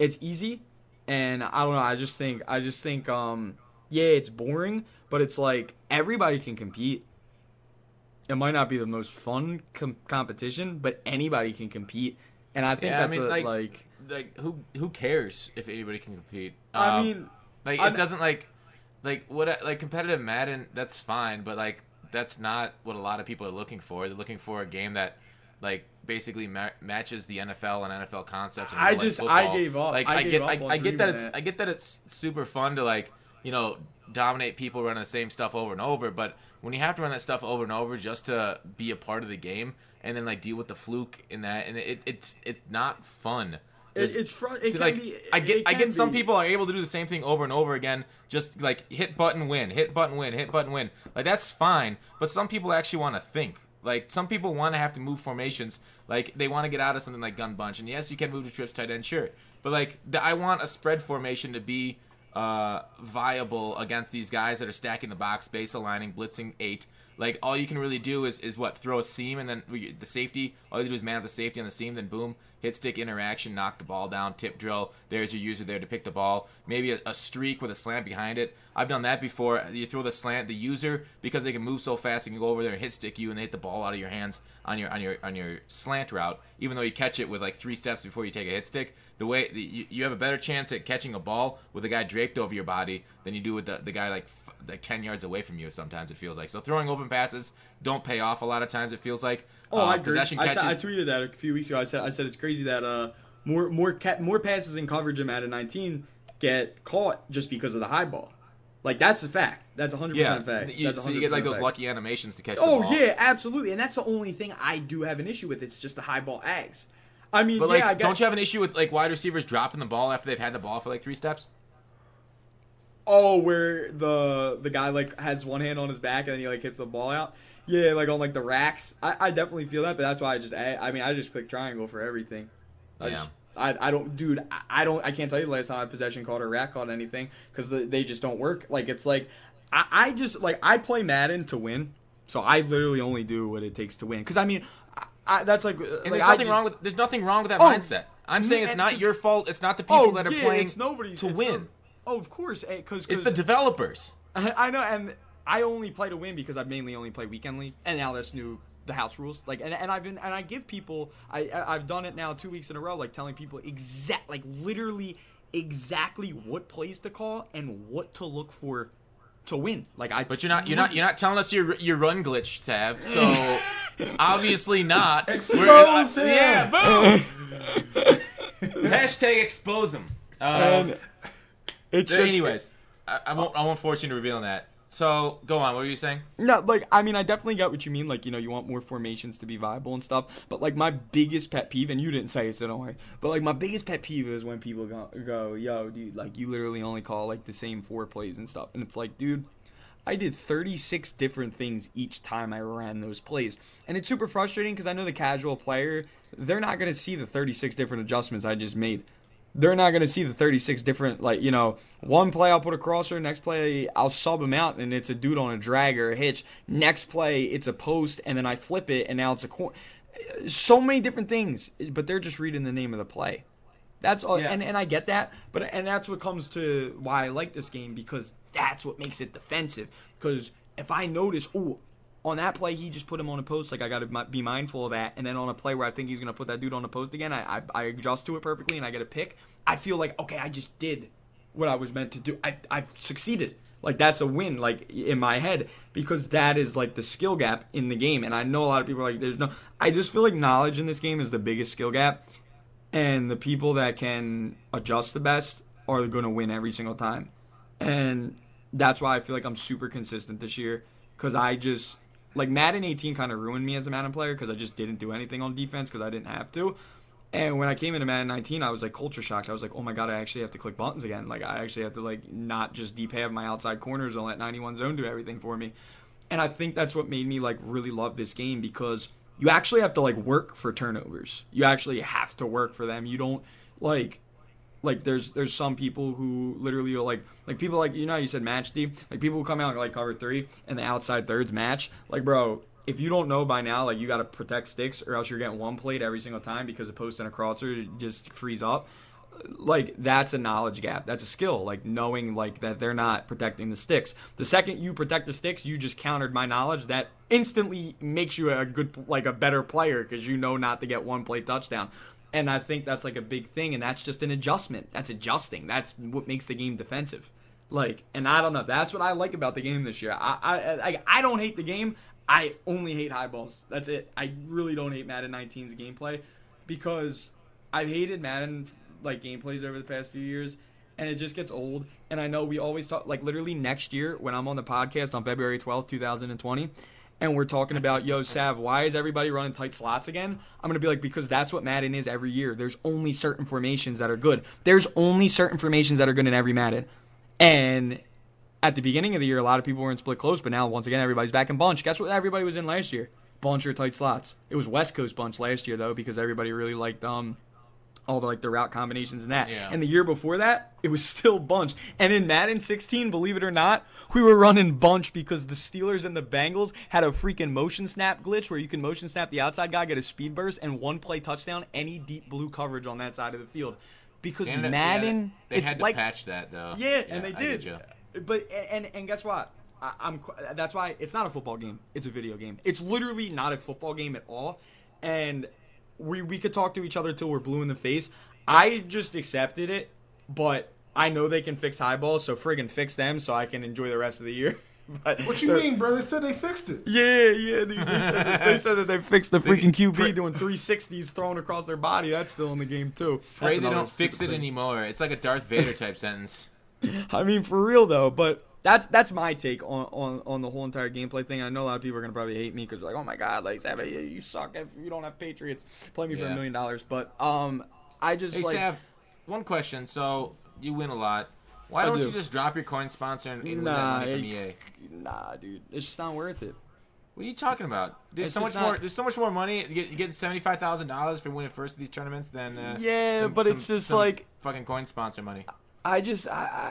and I don't know. I just think, yeah, it's boring, but it's like everybody can compete. It might not be the most fun competition, but anybody can compete. And I think that's who cares if anybody can compete? I mean, like it doesn't like competitive Madden. That's fine, but like that's not what a lot of people are looking for. They're looking for a game that like basically matches the NFL and NFL concepts. And I gave up. Like I get that it's super fun to like dominate people running the same stuff over and over, but when you have to run that stuff over and over just to be a part of the game and then like deal with the fluke in that, and it's not fun. I get some people are able to do the same thing over and over again, just like hit button win. Like that's fine, but some people actually want to think. Like some people want to have to move formations, like they want to get out of something like gun bunch, and yes, you can move to trips tight end, sure, but like I want a spread formation to be viable against these guys that are stacking the box, base aligning, blitzing 8. Like all you can really do is what, throw a seam, and then the safety, all you do is man up the safety on the seam, then boom, hit stick interaction, knock the ball down, tip drill, there's your user there to pick the ball, maybe a streak with a slant behind it. I've done that before. You throw the slant, the user, because they can move so fast, they can go over there and hit stick you, and they hit the ball out of your hands on your slant route, even though you catch it with like 3 steps before you take a hit stick. You have a better chance at catching a ball with a guy draped over your body than you do with the guy like 10 yards away from you. Sometimes it feels like. So throwing open passes don't pay off a lot of times. It feels like. I agree. Possession catches. I tweeted that a few weeks ago. I said it's crazy that more passes in coverage in Madden 19 get caught just because of the high ball. Like that's a fact. That's 100% fact. So you get like those lucky animations to catch the ball. Oh yeah, absolutely. And that's the only thing I do have an issue with. It's just the high ball ags. I mean, but like, don't you have an issue with like wide receivers dropping the ball after they've had the ball for like 3 steps? Oh, where the guy like has one hand on his back and then he like hits the ball out. Yeah, like on like the racks. I definitely feel that, but that's why I just click triangle for everything. I can't tell you the last time I possession caught or rack caught anything because they just don't work. Like it's like I play Madden to win, so I literally only do what it takes to win. Because I mean, that's like, and there's nothing wrong with that mindset. I'm saying it's not your fault. It's not the people that are playing to win. Of course, because it's the developers. I know, and I only play to win because I mainly only play weekend league, and now that's the house rules. Like, and I give people, I've done it now 2 weeks in a row, like telling people literally exactly what plays to call and what to look for to win. Like But you're not telling us your run glitch, Sav. So obviously not. Expose him. Yeah, boom. Hashtag expose him. It's anyways, I won't force you to reveal that. So go on. What were you saying? No, like, I mean, I definitely get what you mean. Like, you know, you want more formations to be viable and stuff. But, like, my biggest pet peeve, and you didn't say it, so don't worry. But, like, my biggest pet peeve is when people go, yo, dude, like, you literally only call, like, the same 4 plays and stuff. And it's like, dude, I did 36 different things each time I ran those plays. And it's super frustrating because I know the casual player, they're not going to see the 36 different adjustments I just made. They're not going to see the 36 different, like, you know, one play I'll put a crosser, next play I'll sub him out, and it's a dude on a drag or a hitch. Next play, it's a post, and then I flip it, and now it's a corner. So many different things, but they're just reading the name of the play. That's all, Yeah. and I get that, and that's what comes to why I like this game, because that's what makes it defensive. Because if I notice, on that play, he just put him on a post. Like, I got to be mindful of that. And then on a play where I think he's going to put that dude on a post again, I adjust to it perfectly and I get a pick. I feel like, okay, I just did what I was meant to do. I've succeeded. Like, that's a win, like, in my head. Because that is, like, the skill gap in the game. And I know a lot of people are like, I just feel like knowledge in this game is the biggest skill gap. And the people that can adjust the best are going to win every single time. And that's why I feel like I'm super consistent this year. Because I just... Like, Madden 18 kind of ruined me as a Madden player because I just didn't do anything on defense because I didn't have to. And when I came into Madden 19, I was, like, culture shocked. I was like, oh, my God, I actually have to click buttons again. Like, I actually have to, like, not just deep have my outside corners and let 91 zone do everything for me. And I think that's what made me, like, really love this game because you actually have to, like, work for turnovers. You actually have to work for them. You don't, like there's some people who literally are like people like, you know, you said match D, like people who come out like cover 3 and the outside thirds match. Like, bro, if you don't know by now, like, you got to protect sticks or else you're getting one plate every single time because a post and a crosser just freeze up. Like, that's a knowledge gap. That's a skill, like knowing like that they're not protecting the sticks. The second you protect the sticks, you just countered my knowledge. That instantly makes you a good, like, a better player because you know not to get one play touchdown. And I think that's, like, a big thing, and that's just an adjustment. That's adjusting. That's what makes the game defensive. Like, and I don't know. That's what I like about the game this year. I don't hate the game. I only hate high balls. That's it. I really don't hate Madden 19's gameplay because I've hated Madden, like, gameplays over the past few years, and it just gets old. And I know we always talk, like, literally next year when I'm on the podcast on February 12th, 2020, and we're talking about, yo, Sav, why is everybody running tight slots again? I'm going to be like, because that's what Madden is every year. There's only certain formations that are good. There's only certain formations that are good in every Madden. And at the beginning of the year, a lot of people were in split close, but now, once again, everybody's back in bunch. Guess what everybody was in last year? Bunch or tight slots. It was West Coast bunch last year, though, because everybody really liked all the, like, the route combinations and that. Yeah. And the year before that, it was still bunch. And in Madden 16, believe it or not, we were running bunch because the Steelers and the Bengals had a freaking motion snap glitch where you can motion snap the outside guy, get a speed burst, and one play touchdown, any deep blue coverage on that side of the field. Because Madden, they it's had to like, patch that, though. Yeah, and they I did. get you. But and guess what? That's why it's not a football game. It's a video game. It's literally not a football game at all. And we could talk to each other till we're blue in the face. I just accepted it, but I know they can fix high balls, so friggin' fix them so I can enjoy the rest of the year. But What you mean, bro? They said they fixed it. Yeah, dude, they said that they fixed the freaking QB doing 360s thrown across their body. That's still in the game too. Pray they don't fix it anymore. It's like a Darth Vader type sentence. I mean, for real though, but that's my take on the whole entire gameplay thing. I know a lot of people are gonna probably hate me because, like, oh my God, like, Sav, you suck if you don't have Patriots. Play me for $1 million. But I just, Hey, like, Sav, one question. So you win a lot. Why don't you just drop your coin sponsor and win that money from EA? Nah, dude, it's just not worth it. What are you talking about? There's It's so much just more. not- There's so much more money. You're getting $75,000 for winning first of these tournaments than Yeah, but it's just some like, fucking coin sponsor money. I just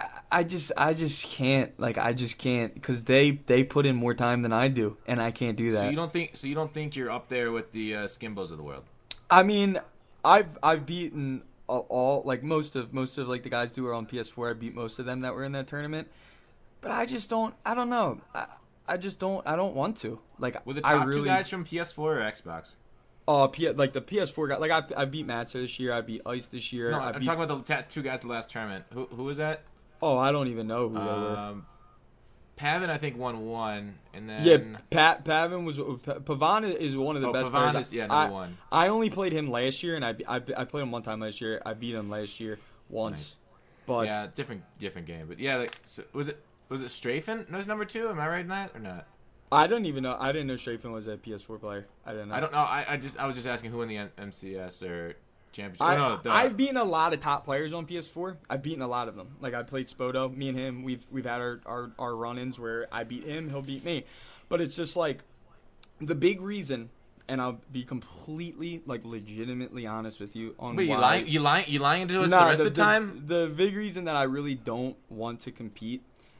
can't, like, I just can't, because they put in more time than I do, and I can't do that. So you don't think you're up there with the Skimbos of the world? I mean, I've beaten all, like, most of like the guys who are on PS4. I beat most of them that were in that tournament, but I just don't. I don't know. I just don't. I don't want to. Like, Were the top two guys from PS4 or Xbox? Like the PS4 guy. Like, I beat Matzer this year. I beat Ice this year. No, I'm talking about the two guys in the last tournament. Who was that? Oh, I don't even know who they were. Pavin, I think, won one, and then Yeah, Pavin was Pavan is one of the best Pavan players. is number one. I only played him last year, and I played him one time last year. I beat him last year once, Nice. but Yeah, different game, but yeah, like, so was it Strafen? Was number 2? Am I right in that or not? I don't even know. I didn't know Strafen was a PS4 player. I didn't know. I don't know. I was just asking who won the MCS or championship. I've beaten a lot of top players on PS4. I've beaten a lot of them. Like I played Spoto. Me and him, we've had our run-ins where I beat him, he'll beat me. But it's just like the big reason, and I'll be completely like legitimately honest with you on Wait, why. you lying to us the rest of the time? The big reason that I really don't want to compete,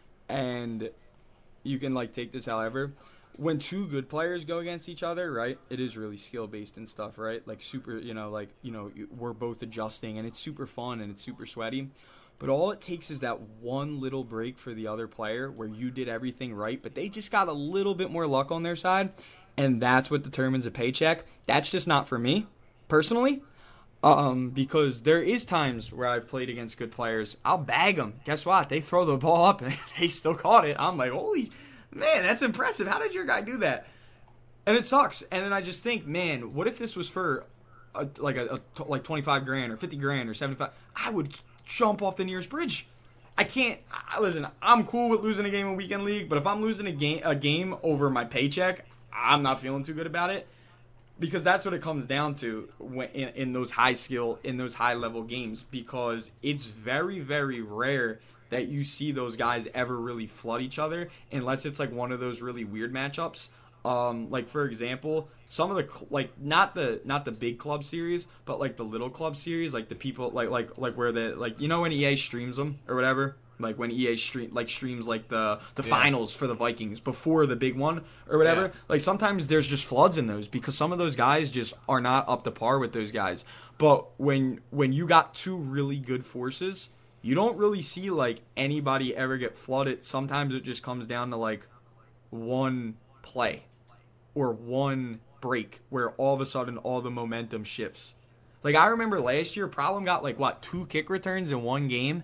and you can like take this however. When two good players go against each other, right, it is really skill-based and stuff, right? Like super, we're both adjusting, and it's super fun, and it's super sweaty. But all it takes is that one little break for the other player where you did everything right, but they just got a little bit more luck on their side, and that's what determines a paycheck. That's just not for me, personally, because there is times where I've played against good players. I'll bag them. Guess what? They throw the ball up, and they still caught it. I'm like, holy... Man, that's impressive. How did your guy do that? And it sucks. And then I just think, man, what if this was for like 25 grand or 50 grand or 75? I would jump off the nearest bridge. I can't. Listen, I'm cool with losing a game in Weekend League, but if I'm losing a game over my paycheck, I'm not feeling too good about it. Because that's what it comes down to when, in those high skill, in those high level games. Because it's very, very rare that you see those guys ever really flood each other unless it's like one of those really weird matchups. Like for example, some of the not the big club series, but like the little club series, like the people like where the like when EA streams them or whatever, like when EA streams like the finals for the Vikings before the big one or whatever. Yeah. Like sometimes there's just floods in those because some of those guys just are not up to par with those guys. But when you got two really good forces, you don't really see, like, anybody ever get flooded. Sometimes it just comes down to, like, one play or one break where all of a sudden all the momentum shifts. Like, I remember last year, Problem got, like, 2 kick returns in one game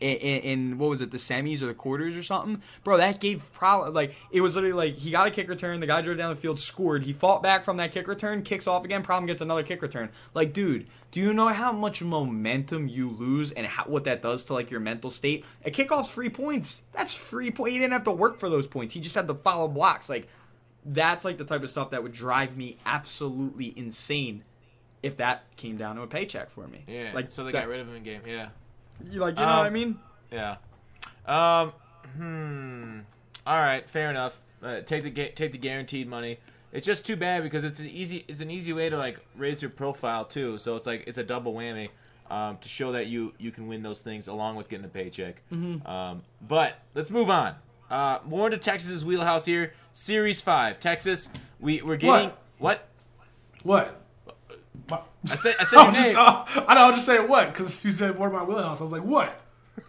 in what was it, the semis or the quarters or something? Bro, that gave Problem, like, it was literally, like, he got a kick return, the guy drove down the field, scored, he fought back from that kick return, kicks off again, Problem gets another kick return. Like, dude, do you know how much momentum you lose and what that does to, like, your mental state? A kickoff's 3 points. That's 3 points. He didn't have to work for those points. He just had to follow blocks. Like, that's, like, the type of stuff that would drive me absolutely insane if that came down to a paycheck for me. Yeah, like, so they got rid of him in game, yeah. You know what I mean? Yeah. All right, fair enough. Take the guaranteed money. It's just too bad because it's an easy way to like raise your profile too. So it's like it's a double whammy to show that you can win those things along with getting a paycheck. Mm-hmm. But let's move on. More into Texas's wheelhouse here. Series 5, Texas. We're getting what? I said your name. I'll just say what because you said more of my wheelhouse. I was like, what?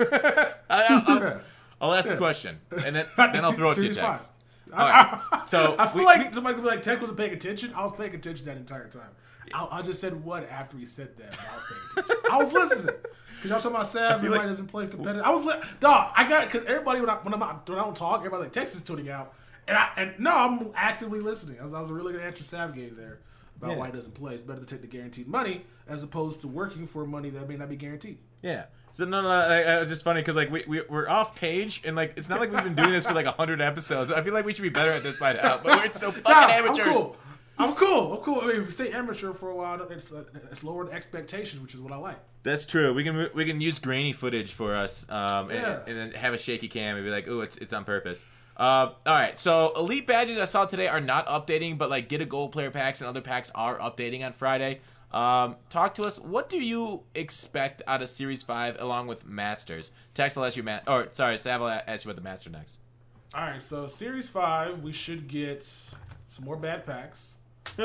I'll ask the question and then I'll throw it to you, Tex. All right. So I feel like somebody could be like, Tech wasn't paying attention. I was paying attention that entire time. I just said what after he said that. I was paying attention. I was listening because y'all talking about Sav. Everybody doesn't play competitive. I was dog. I got it because everybody when I don't talk, everybody like Texas tuning out, and no, I'm actively listening. That was a really good answer Sav gave there about why he doesn't play. It's better to take the guaranteed money as opposed to working for money that may not be guaranteed. Yeah. So no, it's just funny because like we're off page and like it's not like we've been doing this for like 100 episodes. I feel like we should be better at this by now, but we're so fucking amateurs. I'm cool. I mean, if we stay amateur for a while, it's lowered expectations, which is what I like. That's true. We can use grainy footage for us, and then have a shaky cam and be like, "Ooh, it's on purpose." All right. So elite badges I saw today are not updating, but like get a gold player packs and other packs are updating on Friday. Talk to us. What do you expect out of Series 5 along with Masters? Tex, I'll ask you, Sav, I'll ask you about the Master next. All right, so Series 5, we should get some more bad packs.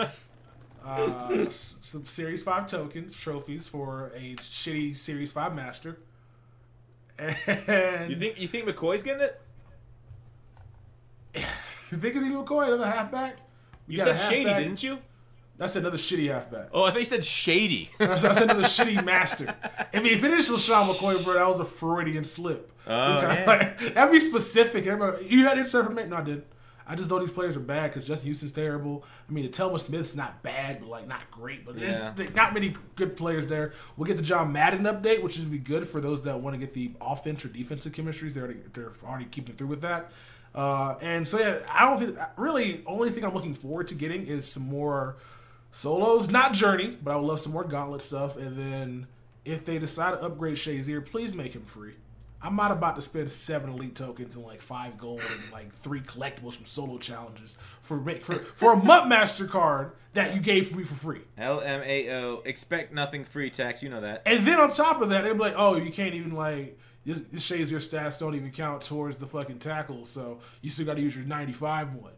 Some Series 5 tokens, trophies for a shitty Series 5 Master. And you think McCoy's getting it? You think of McCoy, another halfback? You said Shady, didn't you? That's another shitty halfback. Oh, I think you said shady. I said another shitty master. I mean, if it is LaShawn McCoy, bro, that was a Freudian slip. Oh, yeah. That'd be specific. Everybody, you had insert information? No, I didn't. I just know these players are bad because Justin Houston's terrible. I mean, Telma Smith's not bad, but like not great. But there's not many good players there. We'll get the John Madden update, which would be good for those that want to get the offense or defensive chemistries. They're already keeping through with that. And so yeah, I don't think really only thing I'm looking forward to getting is some more solos, not Journey, but I would love some more Gauntlet stuff. And then if they decide to upgrade Shazier, please make him free. I'm not about to spend 7 elite tokens and like 5 gold and like 3 collectibles from solo challenges for a Mutt Master card that you gave me for free. LMAO, expect nothing free tax, you know that. And then on top of that, they're like, oh, you can't even like this Shazier stats don't even count towards the fucking tackle, so you still got to use your 95 one.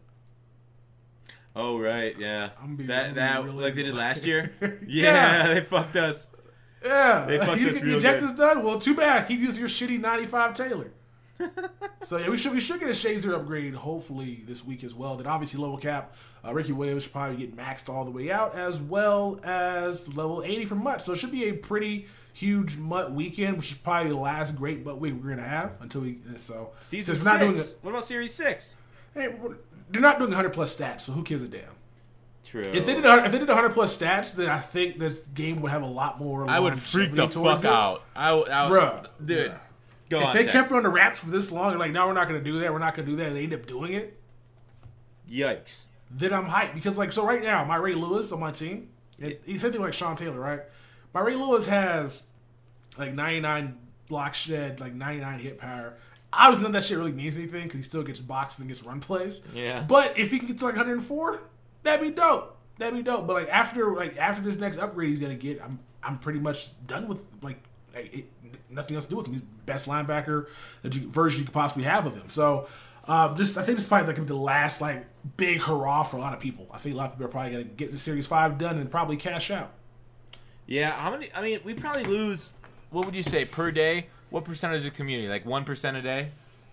Oh right, yeah. That really like they did last year. Yeah, they fucked us. Yeah, they fucked you us get real the good. ejectors done. Well, too bad. Keep using your shitty 95 Taylor. So yeah, we should get a Shazier upgrade hopefully this week as well. Then obviously level cap, Ricky Williams should probably get maxed all the way out as well as level 80 for Mutt. So it should be a pretty huge Mutt weekend, which is probably the last great Mutt week we're gonna have until we. So Season 6. We're not doing What about Series 6? Hey, they're not doing 100 plus stats, so who gives a damn? True. If they did 100 plus stats, then I think this game would have a lot more. I would freak the fuck out. Bruh, dude. Bruh. Go if on. they Tex. kept it on the wraps for this long, like, no, we're not going to do that. We're not going to do that. And they end up doing it. Yikes. Then I'm hyped because, like, so right now, my Ray Lewis on my team, he's something like Sean Taylor, right? My Ray Lewis has like 99 block shed, like 99 hit power. Obviously, none of that shit really means anything because he still gets boxes and gets run plays. Yeah. But if he can get to like 104, that'd be dope. That'd be dope. But like after this next upgrade he's gonna get, I'm pretty much done with nothing else to do with him. He's the best linebacker version you could possibly have of him. So I think this is probably like the last like big hurrah for a lot of people. I think a lot of people are probably gonna get the Series 5 done and probably cash out. Yeah, how many? I mean, we probably lose. What would you say per day? What percentage of the community? Like 1% a day?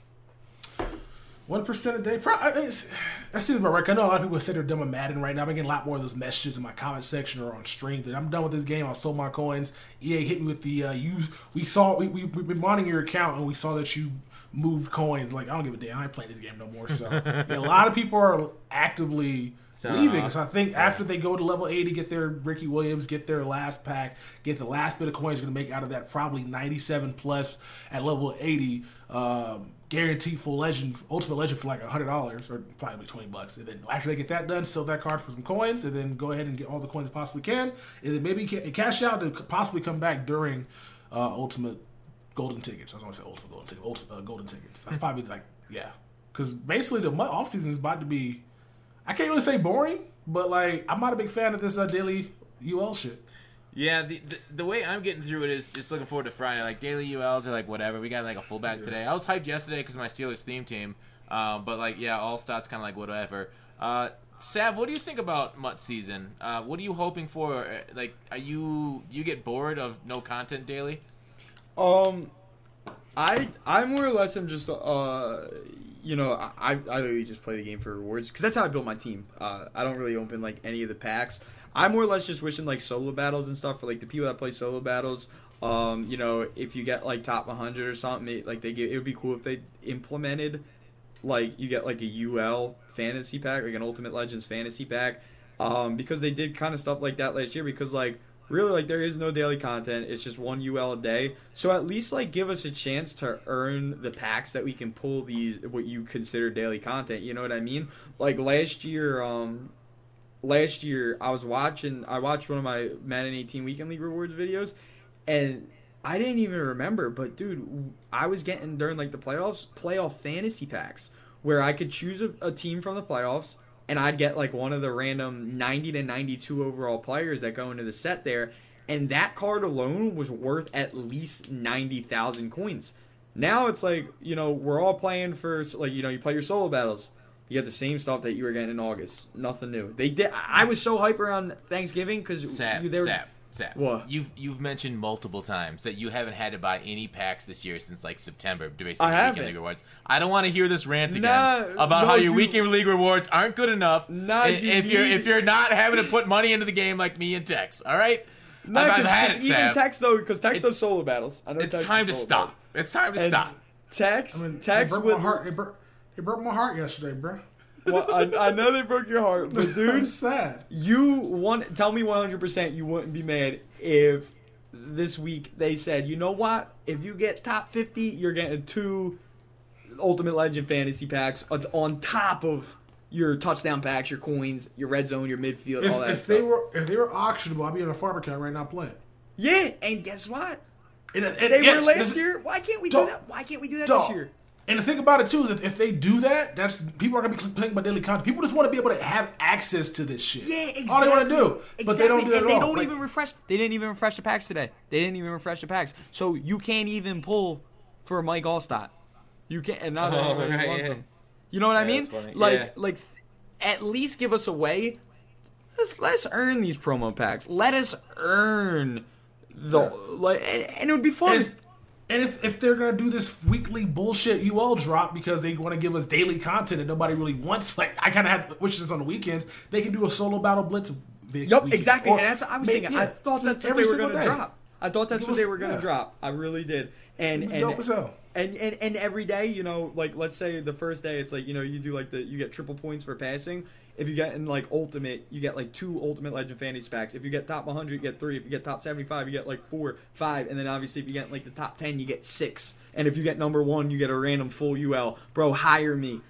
1% a day. That seems about right. I know a lot of people say they're done with Madden right now. I'm getting a lot more of those messages in my comment section or on stream that I'm done with this game. I sold my coins. EA hit me with the we've been monitoring your account and we saw that you moved coins. Like, I don't give a damn. I ain't playing this game no more. So yeah, a lot of people are actively leaving. So I think after they go to level 80, get their Ricky Williams, get their last pack, get the last bit of coins they're going to make out of that, probably 97 plus at level 80. Guaranteed full legend, ultimate legend for like $100 or probably $20. And then after they get that done, sell that card for some coins, and then go ahead and get all the coins they possibly can, and then maybe cash out to possibly come back during ultimate golden tickets. I was going to say ultimate golden ticket, golden tickets. That's probably like because basically the off season is about to be. I can't really say boring, but like I'm not a big fan of this daily UL shit. Yeah, the way I'm getting through it is just looking forward to Friday. Like, daily ULs are like, whatever. We got, like, a fullback today. I was hyped yesterday because of my Steelers theme team. But, like, yeah, all stats kind of like whatever. Sav, what do you think about Mutt season? What are you hoping for? Like, do you get bored of no content daily? I more or less am just, I literally just play the game for rewards because that's how I built my team. I don't really open, like, any of the packs. I'm more or less just wishing like solo battles and stuff for like the people that play solo battles. If you get like top 100 or something, like it would be cool if they implemented like you get like a UL fantasy pack, like an Ultimate Legends fantasy pack, because they did kind of stuff like that last year. Because like really like there is no daily content; it's just one UL a day. So at least like give us a chance to earn the packs that we can pull these what you consider daily content. You know what I mean? Like last year, I watched one of my Madden 18 Weekend League Rewards videos, and I didn't even remember, but dude, I was getting during like the playoff fantasy packs where I could choose a team from the playoffs, and I'd get like one of the random 90 to 92 overall players that go into the set there, and that card alone was worth at least 90,000 coins. Now it's like, we're all playing for, like, you play your solo battles. You get the same stuff that you were getting in August. Nothing new. They did. I was so hype around Thanksgiving because Sav, Seth, What? you've mentioned multiple times that you haven't had to buy any packs this year since like September to basically I weekend haven't. league rewards. I don't want to hear this rant again Nah, about no, how your you- weekend league rewards aren't good enough. Nah, you if need- you're not having to put money into the game like me and Tex, all right? No, I've had it, even Seth. Tex though, because Tex does solo battles. I know It's Tex time does to solo stop. battles. It's time to And stop. Tex, I mean, Tex it broke with my heart. It broke my heart yesterday, bro. Well, I know they broke your heart, but I'm dude, sad. tell me 100% you wouldn't be mad if this week they said, you know what? If you get top 50, you're getting 2 Ultimate Legend fantasy packs on top of your touchdown packs, your coins, your red zone, your midfield, all that If stuff. they were auctionable, I'd be on a farm account right now playing. Yeah, and guess what? And They yeah, were last listen, year. Why can't we do Dog. that? Why can't we do that dog. this year? And the thing about it too is that if they do that, that's people are gonna be playing by daily content. People just want to be able to have access to this shit. Yeah, exactly. All they want to do, but they don't do that and at they all. don't Like, even refresh. They didn't even refresh the packs today. They didn't even refresh the packs. So you can't even pull for Mike Allstott. You can't. And not Oh, everybody right, wants yeah. him. You know what I Yeah, mean? that's funny. Like, Yeah. like, at least give us a way. Let's earn these promo packs. Let us earn the and it would be fun. And if they're gonna do this weekly bullshit UL drop because they want to give us daily content and nobody really wants, like I kind of have wishes on the weekends, they can do a solo battle blitz. Yup, weekend. exactly. Or And that's what I was make- thinking. yeah, I thought just that's what every they were single going to day. drop. I thought that's Give what they us- were going to yeah. drop. I really did. And It'd be dope as hell. And every day, you know, like let's say the first day, it's like, you know, you do like you get triple points for passing. If you get in like ultimate, you get like 2 Ultimate Legend fantasy packs. If you get top 100, you get 3. If you get top 75, you get like 4, 5, and then obviously if you get like the top 10, you get 6. And if you get number 1, you get a random full UL. Bro, hire me.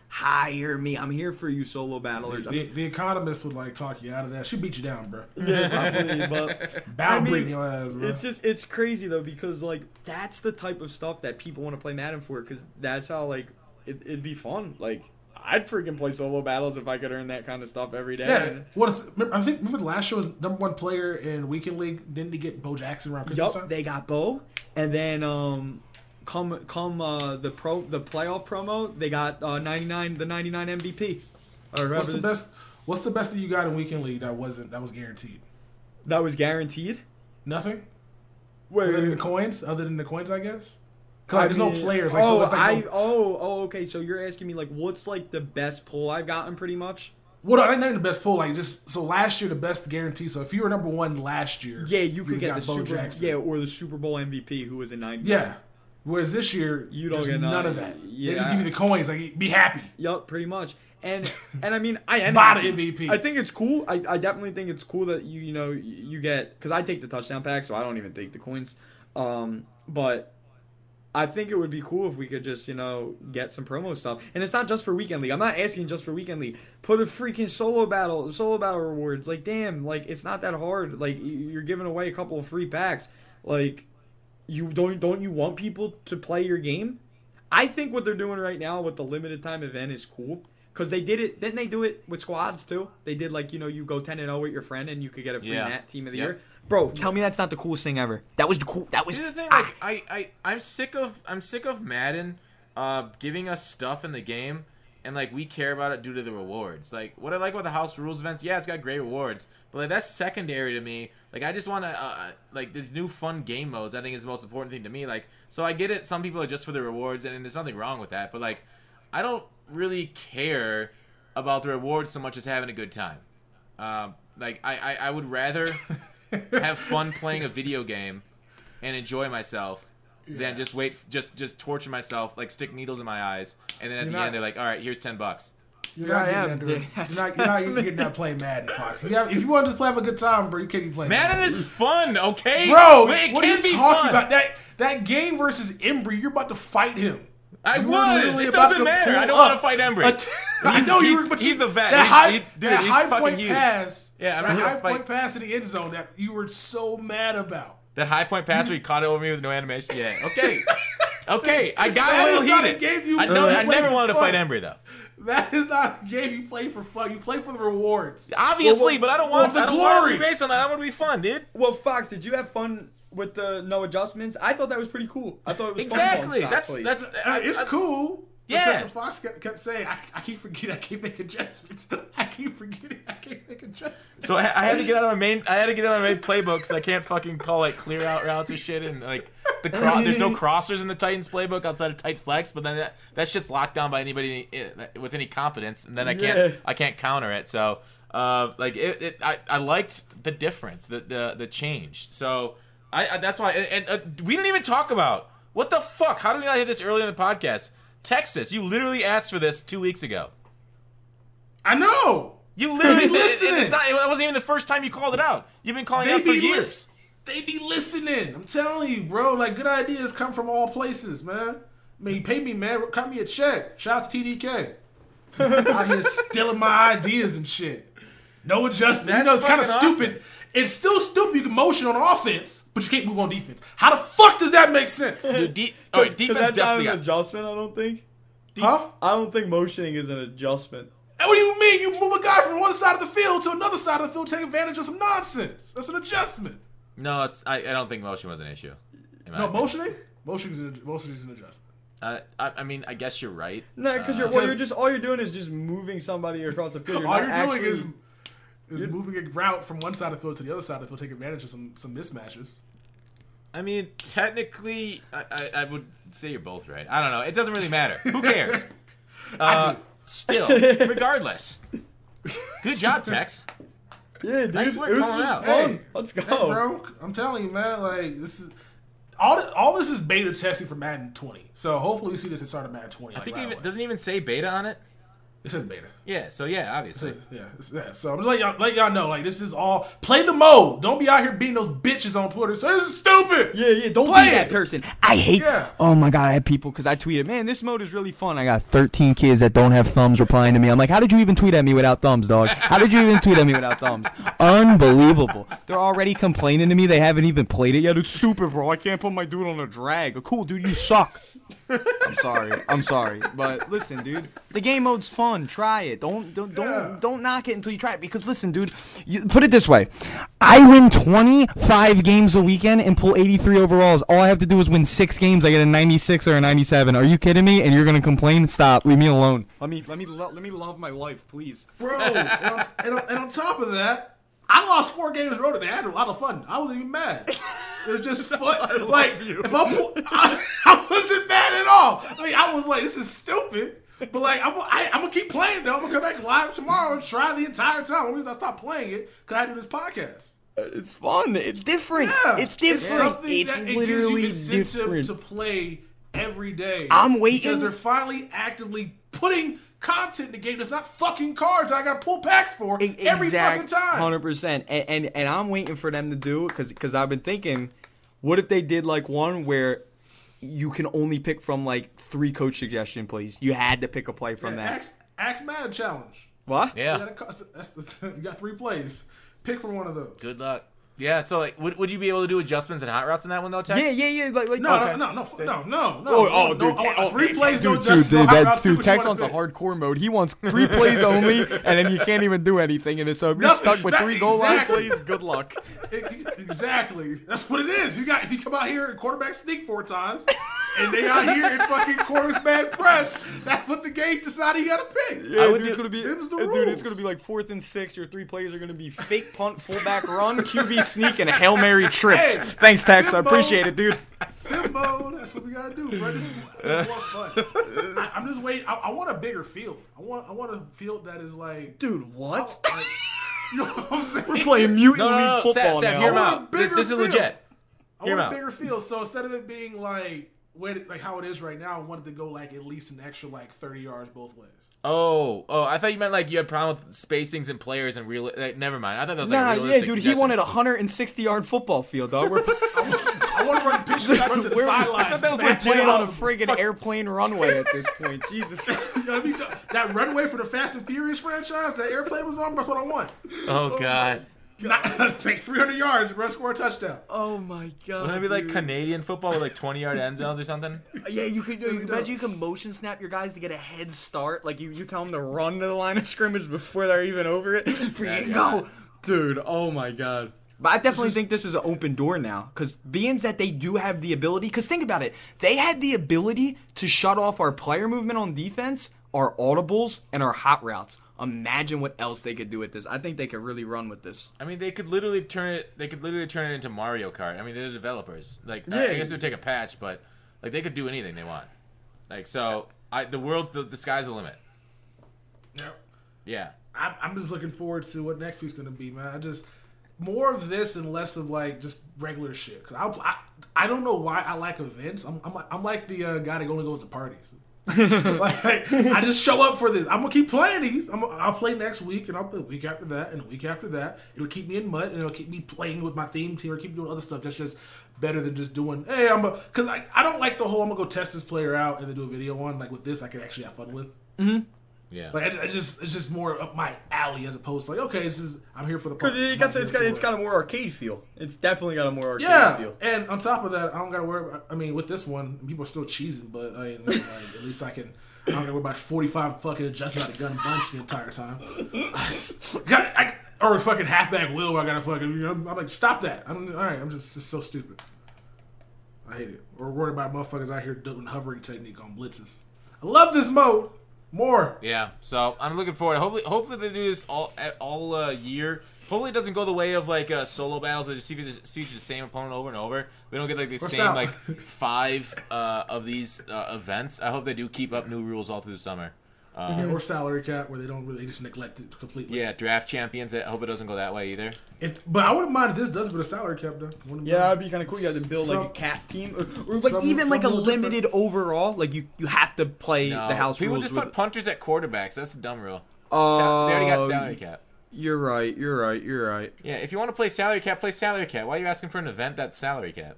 I'm here for you, solo battlers. The Economist would like talk you out of that. She beat you down, bro. Yeah, probably, but Bound breaking your ass, bro. it's crazy though, because like that's the type of stuff that people want to play Madden for, because that's how like it'd be fun. Like I'd freaking play solo battles if I could earn that kind of stuff every day. Yeah. Remember the last show was number 1 player in Weekend League. Didn't he get Bo Jackson around Christmas time? Yup, they got Bo, and then come the playoff promo, they got the 99 MVP. Or What's the best that you got in Weekend League that was guaranteed? that was guaranteed? Nothing. Wait, Other than the coins, I guess. 'Cause, like, there's no players. Like, oh, so it's like okay. So you're asking me like, what's like the best pull I've gotten, pretty much? Well, I didn't the best pull. Like just so last year the best guarantee. So if you were number 1 last year, Yeah, you could get got the Bo Super, Jackson. or the Super Bowl MVP who was in 90. Yeah. Whereas this year, You don't there's get none none. of that. Yeah. They just give you the coins. Like, be happy. Yup, pretty much. And I mean, I am Buy the happy. MVP. I think it's cool. I definitely think it's cool that you get, because I take the touchdown pack, so I don't even take the coins. But I think it would be cool if we could just get some promo stuff. And it's not just for Weekend League. I'm not asking just for Weekend League. Put a freaking solo battle rewards. Like, damn, like it's not that hard. Like, you're giving away a couple of free packs. Like, you don't you want people to play your game? I think what they're doing right now with the limited time event is cool. Because they did it, didn't they do it with squads too? They did like, you go 10-0 with your friend and you could get a free Nat Team of the Year. Bro, tell me that's not the coolest thing ever. That was the cool, that was... See, the thing, like, I'm sick of Madden giving us stuff in the game, and like we care about it due to the rewards. Like what I like about the House Rules events, yeah, it's got great rewards, but like that's secondary to me. Like I just want to like this new fun game modes. I think is the most important thing to me. Like so I get it. Some people are just for the rewards, and there's nothing wrong with that. But like I don't really care about the rewards so much as having a good time. Like I would rather have fun playing a video game and enjoy myself than just just torture myself, like stick needles in my eyes, and then at the end they're like, all right, here's $10. You're not getting that playing Madden, Fox. If you want to just play have a good time, bro, you can't be playing Madden is fun, okay? Bro, it what are can you be talking fun. about? That game versus Embry, you're about to fight him. I You were was. literally It about doesn't to matter. pull I don't want up to fight Embry. I know you were, but he's the vet. That Dude, that he's high fucking point huge. pass. Yeah, I'm that not gonna high fight. point pass in the end zone that you were so mad about. That high point pass where he caught it over me with no animation. Yeah, okay. Okay, I got That a little is not a heated. game you I play never for wanted to fun. fight Embry though. That is not a game you play for fun. You play for the rewards. Obviously, but I don't want the I don't want it to glory. be based on that. I want it to be fun, dude. Well, Fox, did you have fun with the no adjustments? I thought that was pretty cool. I thght it was Exactly. fun. That's It's cool. Yeah. Fox kept saying, I keep forgetting, I can't make adjustments. I keep forgetting, I can't make adjustments. So I had to get out of my main. I had to get out of my main playbook because I can't fucking call like clear out routes or shit, and like there's no crossers in the Titans playbook outside of tight flex. But then that shit's locked down by anybody with any competence, and then I can't counter it. So I liked the difference, the change. So I that's why. And we didn't even talk about what the fuck. How did we not hit this earlier in the podcast? Texas, you literally asked for this 2 weeks ago. I know. You literally listening. it wasn't even the first time you called it out. You've been calling it out for years. They be listening. I'm telling you, bro. Like, good ideas come from all places, man. I mean, pay me, man. Cut me a check. Shout out to TDK. Out here stealing my ideas and shit. No adjustment. You know, it's kind of stupid. Awesome. It's still stupid. You can motion on offense, but you can't move on defense. How the fuck does that make sense? Dude, defense that's not an adjustment, I don't think. Huh? I don't think motioning is an adjustment. And what do you mean? You move a guy from one side of the field to another side of the field, take advantage of some nonsense. That's an adjustment. No, I don't think motion was an issue. No, motioning? Motioning is an adjustment. I mean, I guess you're right. No, because all you're doing is just moving somebody across the field. All you're doing is moving a route from one side of the field to the other side of the field, take advantage of some mismatches. I mean, technically, I would say you're both right. I don't know. It doesn't really matter. Who cares? I do. Still, regardless. Good job, Tex. Yeah, dude. Nice work it was calling out. fun. Hey, let's go. Hey, bro. I'm telling you, man. Like, this is all this is beta testing for Madden 20. So hopefully we see this at start of Madden 20. I think it doesn't even say beta on it. It says beta. Yeah, so yeah, obviously. So I'm just let y'all know, like, this is all play the mode. Don't be out here beating those bitches on Twitter. So this is stupid. Yeah, don't be that person. I hate. Yeah. Oh my god, I had people because I tweeted, man, this mode is really fun. I got 13 kids that don't have thumbs replying to me. I'm like, how did you even tweet at me without thumbs, dog? How did you even tweet at me without thumbs? Unbelievable. They're already complaining to me. They haven't even played it yet. It's stupid, bro. I can't put my dude on a drag. Cool, dude, you suck. I'm sorry, but listen, dude, the game mode's fun. Try it. Don't knock it until you try it. Because listen, dude, put it this way: I win 25 games a weekend and pull 83 overalls. All I have to do is win 6 games. I get a 96 or a 97. Are you kidding me? And you're gonna complain? Stop. Leave me alone. Let me love my life, please, bro. and on top of that, I lost 4 games in a row today. I had a lot of fun. I wasn't even mad. It was just fun. Like, if I wasn't mad at all. I mean, I was like, this is stupid. But, like, I'm going to keep playing, though. I'm going to come back live tomorrow and try the entire time. Only reason I stopped playing it because I do this podcast. It's fun. It's different. Yeah. It's different. It's literally different to play every day. I'm waiting. Because they're finally actively putting content in the game that's not fucking cards that I gotta pull packs for every fucking time. 100%. And I'm waiting for them to do it because I've been thinking, what if they did like one where you can only pick from like 3 coach suggestion plays? You had to pick a play from that. Axe Mad Challenge. What? Yeah. You got 3 plays. Pick from one of those. Good luck. Yeah, so like, would you be able to do adjustments and hot routes in that one though, Tex? Yeah. Like no. 3 plays, no adjustments. Dude, Tex wants a hardcore mode. He wants 3 plays only, and then you can't even do anything in it. So if you're stuck with 3 goal line plays, good luck. Exactly. That's what it is. If you come out here and quarterback sneak 4 times, and they out here in fucking quarterback press, that's what the game decided you gotta pick. Yeah, dude, it's gonna be. Dude, it's gonna be like 4th and 6. Your 3 plays are gonna be fake punt, fullback run, QB sneak, and Hail Mary trips. Hey, Thanks, Tex. I appreciate it, dude. Sim mode. That's what we gotta do, bro. This is more fun. I'm just waiting. I want a bigger field. I want a field that is like, dude, what? You know what I'm saying? We're playing Mutant League football now. Hear him out. This is legit. I want a bigger field. So instead of it being like how it is right now, I wanted to go like at least an extra like 30 yards both ways. Oh, I thought you meant like you had problem with spacings and players and real. Never mind. I thought that was like realistic. Yeah, dude. He wanted a 160-yard football field, dog. I want to run pitches run to the sidelines. I thought that was like playing on a friggin' airplane runway at this point. Jesus. You know what I mean? That runway for the Fast and Furious franchise, that airplane was on. That's what I want. Oh God. Like 300 yards, bro, score a touchdown. Oh my God! Wouldn't it be like Canadian football with like 20-yard end zones or something? Yeah, you could. Imagine you can motion snap your guys to get a head start. Like you tell them to run to the line of scrimmage before they're even over it. Go, dude. Oh my God. But I definitely think this is an open door now, because being that they do have the ability, because think about it, they had the ability to shut off our player movement on defense, our audibles, and our hot routes. Imagine what else they could do with this. I think they could really run with this. I mean, they could literally turn it. They could literally turn it into Mario Kart. I mean, they're the developers. Like, Yeah. I guess it would take a patch, but like they could do anything they want. Like, so the sky's the limit. Yep. Yeah. I'm just looking forward to what next week's gonna be, man. More of this and less of like just regular shit. Cause I don't know why I like events. I'm like the guy that only goes to parties. Like, I just show up for this. I'm gonna keep playing these. I'll play next week, and I'll play the week after that, and the week after that. It'll keep me in mud, and it'll keep me playing with my theme team, or keep doing other stuff. That's just better than just doing. Hey, because I don't like the whole I'm gonna go test this player out and then do a video on. Like with this, I can actually have fun with. Mm-hmm. Yeah. Like it's just more up my alley as opposed to like, okay, I'm here for the Because it's got a more arcade feel. It's definitely got a more arcade feel. And on top of that, I don't gotta worry about. I mean, with this one, people are still cheesing, but I mean, like, at least I don't gotta worry about 45 fucking adjustments out of gun bunch the entire time. Or a fucking halfback wheel where I gotta fucking. I'm like, stop that. All right, I'm just so stupid. I hate it. Or worried about motherfuckers out here doing hovering technique on blitzes. I love this mode. More. Yeah, so I'm looking forward. Hopefully they do this all year. Hopefully it doesn't go the way of like solo battles that just feature the same opponent over and over. We don't get like the same like 5 of these events. I hope they do keep up new rules all through the summer. Or salary cap where they just neglect it completely. Yeah, draft champions. I hope it doesn't go that way either. But I wouldn't mind if this does go to salary cap though. Yeah, it'd be kind of cool. You have to build like a cap team, or like even like a limited overall. Like you have to play the house people rules. People just put punters at quarterbacks. That's a dumb rule. They already got salary cap. You're right. Yeah, if you want to play salary cap, play salary cap. Why are you asking for an event that's salary cap?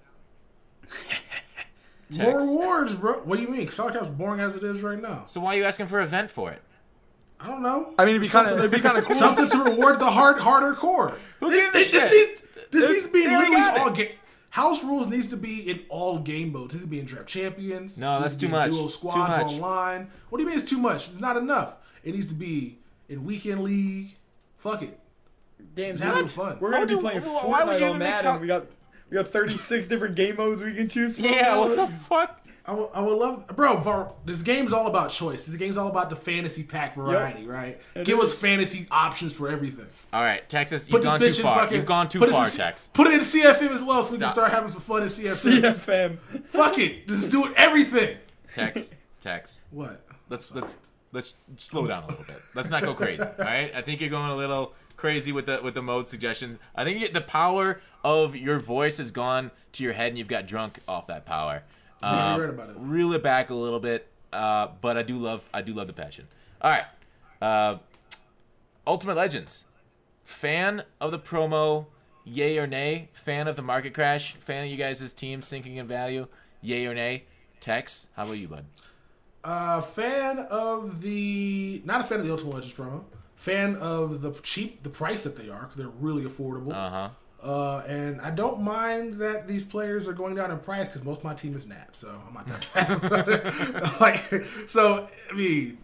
More rewards, bro. What do you mean? Salary cap's boring as it is right now. So why are you asking for an event for it? I don't know. I mean, it'd be kind of cool. Something to reward the harder core. Who gives a shit? This needs to be literally all game. House rules needs to be in all game modes. It needs to be in draft champions. No, that's too much. Dual squads online. What do you mean it's too much? It's not enough. It needs to be in weekend league. Fuck it. Damn, have some fun. We're gonna be playing Fortnite on that, and we got 36 different game modes we can choose from. Yeah, what the fuck? I would love, bro. This game's all about choice. This game's all about the fantasy pack variety, right? Give us fantasy options for everything. All right, Texas, you've gone too far. You've gone too far, Tex. Put it in CFM as well, so we can start having some fun in CFM. CFM. Fuck it, just do it everything. Tex. What? Let's slow down a little bit. Let's not go crazy. All right, I think you're going a little crazy with the mode suggestion. I think the power of your voice has gone to your head, and you've got drunk off that power. You're right about it. Reel it back a little bit, but I do love the passion. All right, Ultimate Legends, fan of the promo, yay or nay? Fan of the market crash? Fan of you guys' team sinking in value, yay or nay? Tex, how about you, bud? Not a fan of the Ultimate Legends promo. Fan of the price that they are, because they're really affordable. And I don't mind that these players are going down in price because most of my team is Nat, so I'm not that bad. So I mean,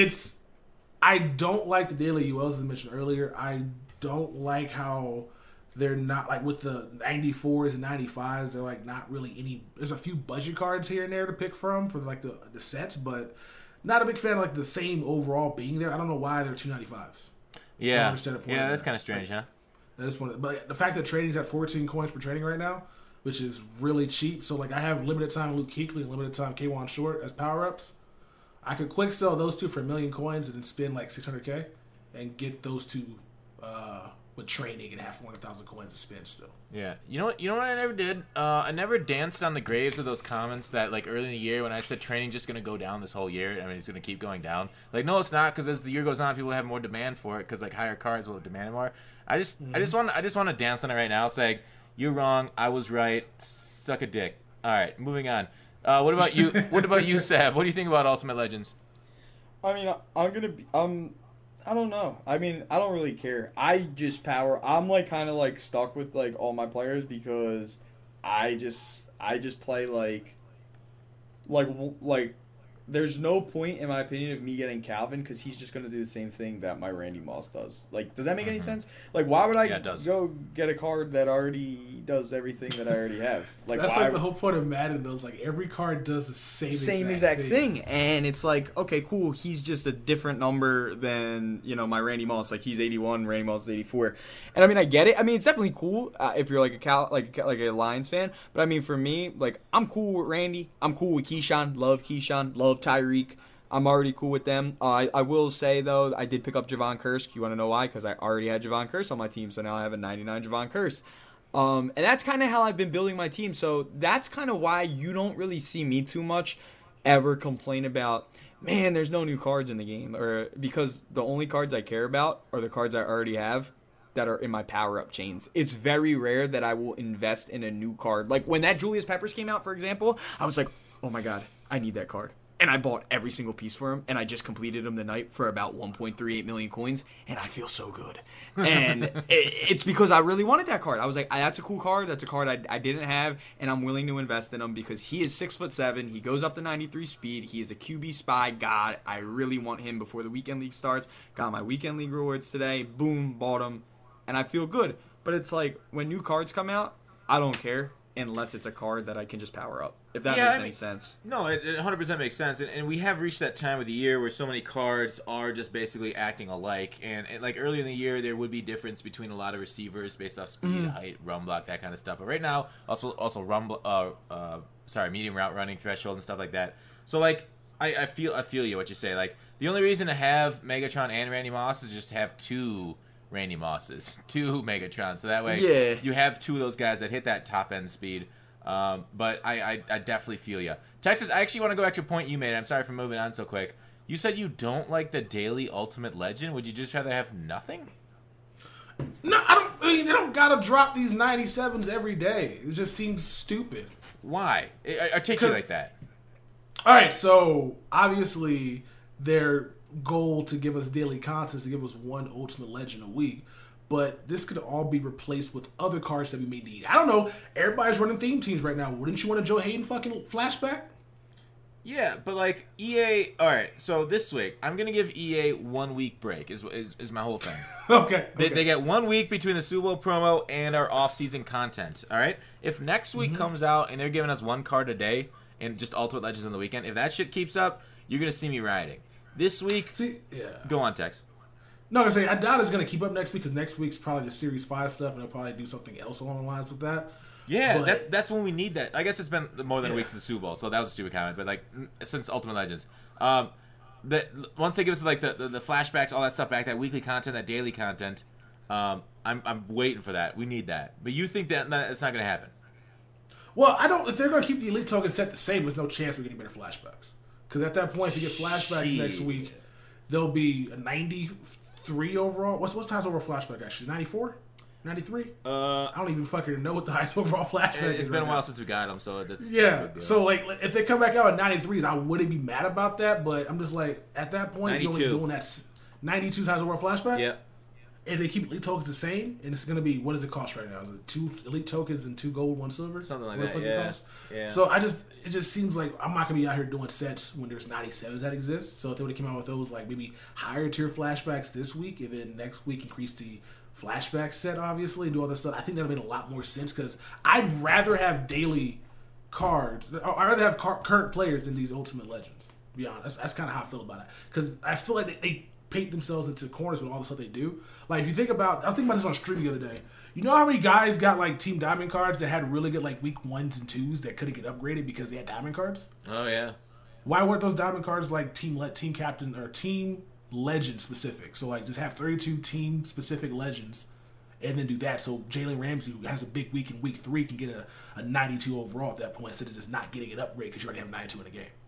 I don't like the daily ULs as I mentioned earlier. I don't like how they're not like with the 94s and 95s. They're like not really any. There's a few budget cards here and there to pick from for like the sets, but not a big fan of like the same overall being there. I don't know why they're 295s. Yeah, that's kind of strange, huh? But the fact that trading's at 14 coins per trading right now, which is really cheap. So like I have limited time Luke Kuechly and limited time K1 Short as power ups. I could quick sell those two for 1 million coins and then spend like 600K and get those two with training and have 400,000 coins to spend still. Yeah, you know what I never did? I never danced on the graves of those comments that like early in the year when I said training's just gonna go down this whole year. I mean, it's gonna keep going down. Like, no, it's not, because as the year goes on, people have more demand for it because like higher cards will demand more. I just want to dance on it right now, saying you're wrong, I was right, suck a dick. All right, moving on. What about you? What about you, Sab? What do you think about Ultimate Legends? I mean, I don't know. I mean, I don't really care. I'm like kind of like stuck with like all my players because I just play like there's no point, in my opinion, of me getting Calvin because he's just going to do the same thing that my Randy Moss does. Like, does that make any sense? Like, why would I go get a card that already does everything that I already have? Like, that's like the whole point of Madden, though. Is like every card does the same exact thing. And it's like, okay, cool. He's just a different number than, you know, my Randy Moss. Like, he's 81, Randy Moss is 84. And I mean, I get it. I mean, it's definitely cool if you're like a Lions fan. But I mean, for me, like, I'm cool with Randy. I'm cool with Keyshawn. Love Keyshawn. Love Tyreek. I'm already cool with them. I will say, though, I did pick up Javon Curse. You want to know why? Because I already had Javon Curse on my team, so now I have a 99 Javon Curse. And that's kind of how I've been building my team. So that's kind of why you don't really see me too much ever complain about, man, there's no new cards in the game. Or because the only cards I care about are the cards I already have that are in my power-up chains. It's very rare that I will invest in a new card. Like when that Julius Peppers came out, for example, I was like, oh my God, I need that card. And I bought every single piece for him, and I just completed him the night for about 1.38 million coins, and I feel so good. And it's because I really wanted that card. I was like, that's a cool card. That's a card I didn't have, and I'm willing to invest in him because he is 6'7". He goes up to 93 speed. He is a QB spy god. I really want him before the weekend league starts. Got my weekend league rewards today. Boom, bought him, and I feel good. But it's like when new cards come out, I don't care. Unless it's a card that I can just power up, if that makes any sense. No, it 100% makes sense. And we have reached that time of the year where so many cards are just basically acting alike. And like earlier in the year, there would be difference between a lot of receivers based off speed, height, run block, that kind of stuff. But right now, also medium route running, threshold, and stuff like that. So like, I feel you what you say. Like the only reason to have Megatron and Randy Moss is just to have two Randy Mosses, two Megatrons, so that way you have two of those guys that hit that top end speed. But I definitely feel you. Texas, I actually want to go back to a point you made. I'm sorry for moving on so quick. You said you don't like the daily Ultimate Legend. Would you just rather have nothing? No, I don't. I mean, they don't gotta drop these 97s every day. It just seems stupid. Why? Articulate that. All right, so obviously they're goal to give us daily content, to give us one Ultimate Legend a week, but this could all be replaced with other cards that we may need. I don't know. Everybody's running theme teams right now. Wouldn't you want a Joe Hayden fucking flashback? Yeah, but like EA. All right, so this week I'm gonna give EA 1 week break. Is my whole thing. Okay. They get 1 week between the Super Bowl promo and our off-season content. All right. If next week comes out and they're giving us one card a day and just Ultimate Legends on the weekend, if that shit keeps up, you're gonna see me rioting. This week, go on, Tex. No, I'm gonna say I doubt it's gonna keep up next week because next week's probably the Series 5 stuff, and they'll probably do something else along the lines with that. Yeah, but that's when we need that. I guess it's been more than a week since the Super Bowl, so that was a stupid comment. But like since Ultimate Legends, once they give us like the flashbacks, all that stuff back, that weekly content, that daily content, I'm waiting for that. We need that. But you think that it's not gonna happen? Well, I don't. If they're gonna keep the elite token set the same, there's no chance we're getting better flashbacks. Because at that point, if you get flashbacks next week, there'll be a 93 overall. What's the highest overall flashback, actually? 94? 93? I don't even fucking know what the highest overall flashback is. It's been a while since we got them, so that's... Yeah, so like, if they come back out at 93s, I wouldn't be mad about that, but I'm just like, at that point, you're only doing that 92's highest overall flashback? Yeah. And they keep elite tokens the same, and it's going to be, what does it cost right now? Is it 2 elite tokens and 2 gold, 1 silver? Something like that, yeah. So it just seems like I'm not going to be out here doing sets when there's 97s that exist. So if they would have come out with those, like maybe higher tier flashbacks this week, and then next week increase the flashback set, obviously, and do all this stuff, I think that would have made a lot more sense, because I'd rather have daily cards, or I'd rather have current players than these Ultimate Legends, to be honest. That's kind of how I feel about it. Because I feel like they paint themselves into corners with all the stuff they do. Like, if you think about, I was thinking about this on stream the other day. You know how many guys got like Team Diamond cards that had really good like week 1s and 2s that couldn't get upgraded because they had Diamond cards? Oh yeah. Why weren't those Diamond cards like team captain or team legend specific? So like just have 32 team specific legends, and then do that. So Jalen Ramsey, who has a big week in week 3, can get a 92 overall at that point instead of just not getting an upgrade because you already have 92 in the game.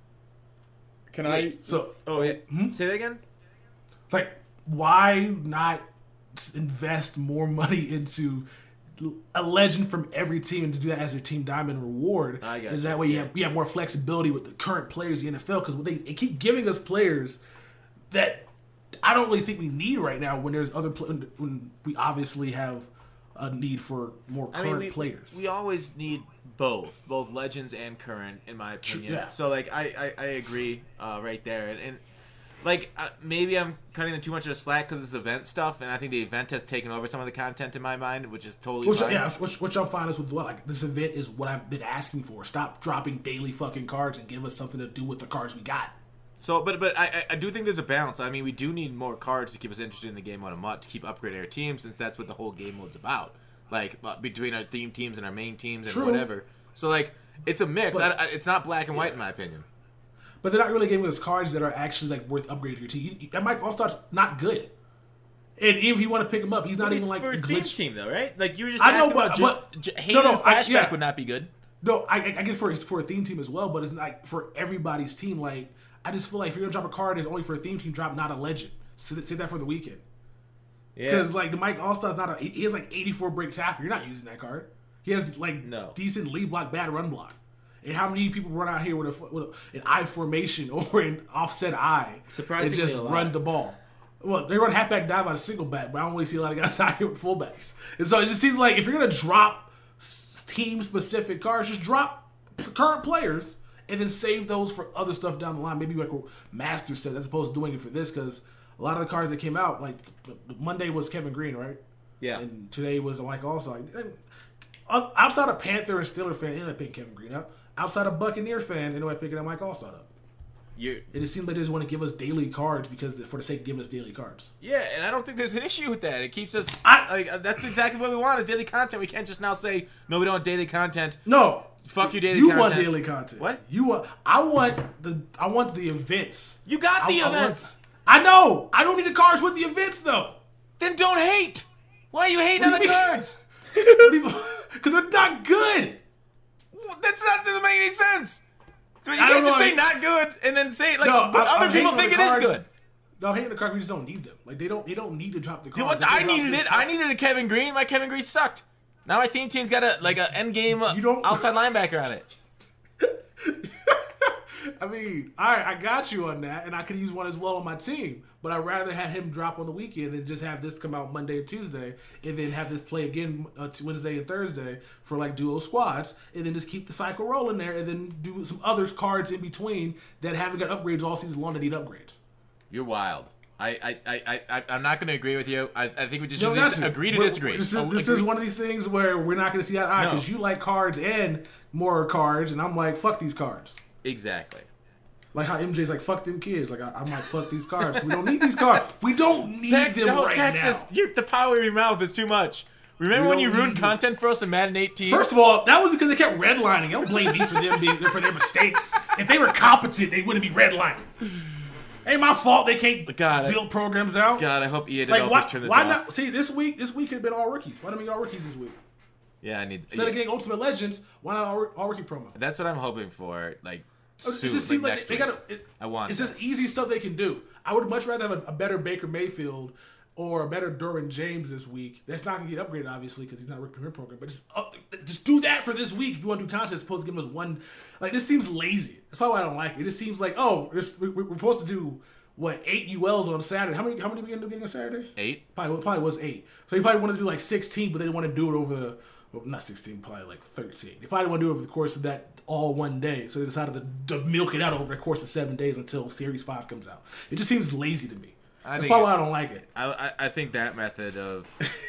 Can I? So say that again. Like, why not invest more money into a legend from every team and to do that as their Team Diamond reward? Because that way you have more flexibility with the current players in the NFL, because they keep giving us players that I don't really think we need right now when there's when we obviously have a need for more current players. We always need both legends and current, in my opinion. Yeah. So like I agree right there, and like maybe I'm cutting them too much of a slack because it's event stuff, and I think the event has taken over some of the content in my mind, which is totally fine. Which I'm fine with. Well, like this event is what I've been asking for. Stop dropping daily fucking cards and give us something to do with the cards we got. So, but I do think there's a balance. I mean, we do need more cards to keep us interested in the game mode a MUT, to keep upgrading our team, since that's what the whole game mode's about. Like, between our theme teams and our main teams and whatever. So, like, it's a mix. It's not black and white, in my opinion. But they're not really giving us cards that are actually, like, worth upgrading your team. That Mike All-Star's not good. And even if you want to pick him up, he's not even, like, for a glitch. theme team, though, right? Like, you were just asking about Hayden Flashback would not be good. No, I get for a theme team as well, but it's like for everybody's team. Like, I just feel like if you're gonna drop a card, it's only for a theme team drop, not a legend. Say that for the weekend. Yeah. Because like the Mike All-Star's not he has like 84 break tackle. You're not using that card. He has like decent lead block, bad run block. And how many people run out here with an I formation or an offset I surprisingly and just run the ball? Well, they run halfback dive out of single back, but I don't really see a lot of guys out here with fullbacks. And so it just seems like if you're gonna drop team specific cards, just drop current players. And then save those for other stuff down the line. Maybe like what Master said, as opposed to doing it for this, because a lot of the cards that came out, like Monday was Kevin Green, right? Yeah. And today was Mike All-Star. Outside of Panther and Steeler fan, ended up picking Kevin Green up. Outside of Buccaneer fan, ended up picking up Mike All-Star up. It just seems like they just want to give us daily cards for the sake of giving us daily cards. Yeah, and I don't think there's an issue with that. It keeps us... that's exactly what we want is daily content. We can't just now say, no, we don't want daily content. No. Fuck you, daily content. You want daily content. What? I want the events. You got the events. I know. I don't need the cards with the events though. Then don't hate. Why are you hating on the cards? Because they're not good. Doesn't make any sense. You can't just say not good and then say but other people think it is good. No, I'm hating the card. We just don't need them. Like they don't need to drop the cards. I needed it. I needed a Kevin Green. My Kevin Green sucked. Now my theme team's got a end game outside linebacker on it. I mean, all right, I got you on that, and I could use one as well on my team. But I'd rather have him drop on the weekend than just have this come out Monday and Tuesday, and then have this play again Wednesday and Thursday for like duo squads, and then just keep the cycle rolling there, and then do some other cards in between that haven't got upgrades all season long that need upgrades. You're wild. I'm not going to agree with you. I think we just should agree to disagree. This is one of these things where we're not going to see eye to eye because you like cards and more cards, and I'm like, fuck these cards. Exactly. Like how MJ's like, fuck them kids. Like I'm like, fuck these cards. We don't need these cards. We don't need them right Texas, now. The power of your mouth is too much. Remember when you ruined content for us in Madden 18? First of all, that was because they kept redlining. Don't blame me for their mistakes. If they were competent, they wouldn't be redlining. Ain't my fault they can't build programs out. God, I hope EA developers turn this off. Why not? See, this week could have been all rookies. Why didn't we get all rookies this week? Yeah, I need... Instead of getting Ultimate Legends, why not all rookie promo? That's what I'm hoping for, like, soon, it just seems like next they week. I want It's just easy stuff they can do. I would much rather have a better Baker Mayfield or a better Derwin James this week. That's not going to get upgraded, obviously, because he's not a rookie program. But just do that for this week if you want to do content. Supposed to give us one... Like, this seems lazy. That's probably why I don't like it. It just seems like, we're supposed to do... 8 ULs on Saturday? How many we gonna do getting on Saturday? 8. Probably was 8. So you probably wanted to do like 16, but they didn't want to do it over not 16, probably like 13. They probably want to do it over the course of that all one day. So they decided to milk it out over the course of 7 days until Series 5 comes out. It just seems lazy to me. That's probably why I don't like it. I think that method of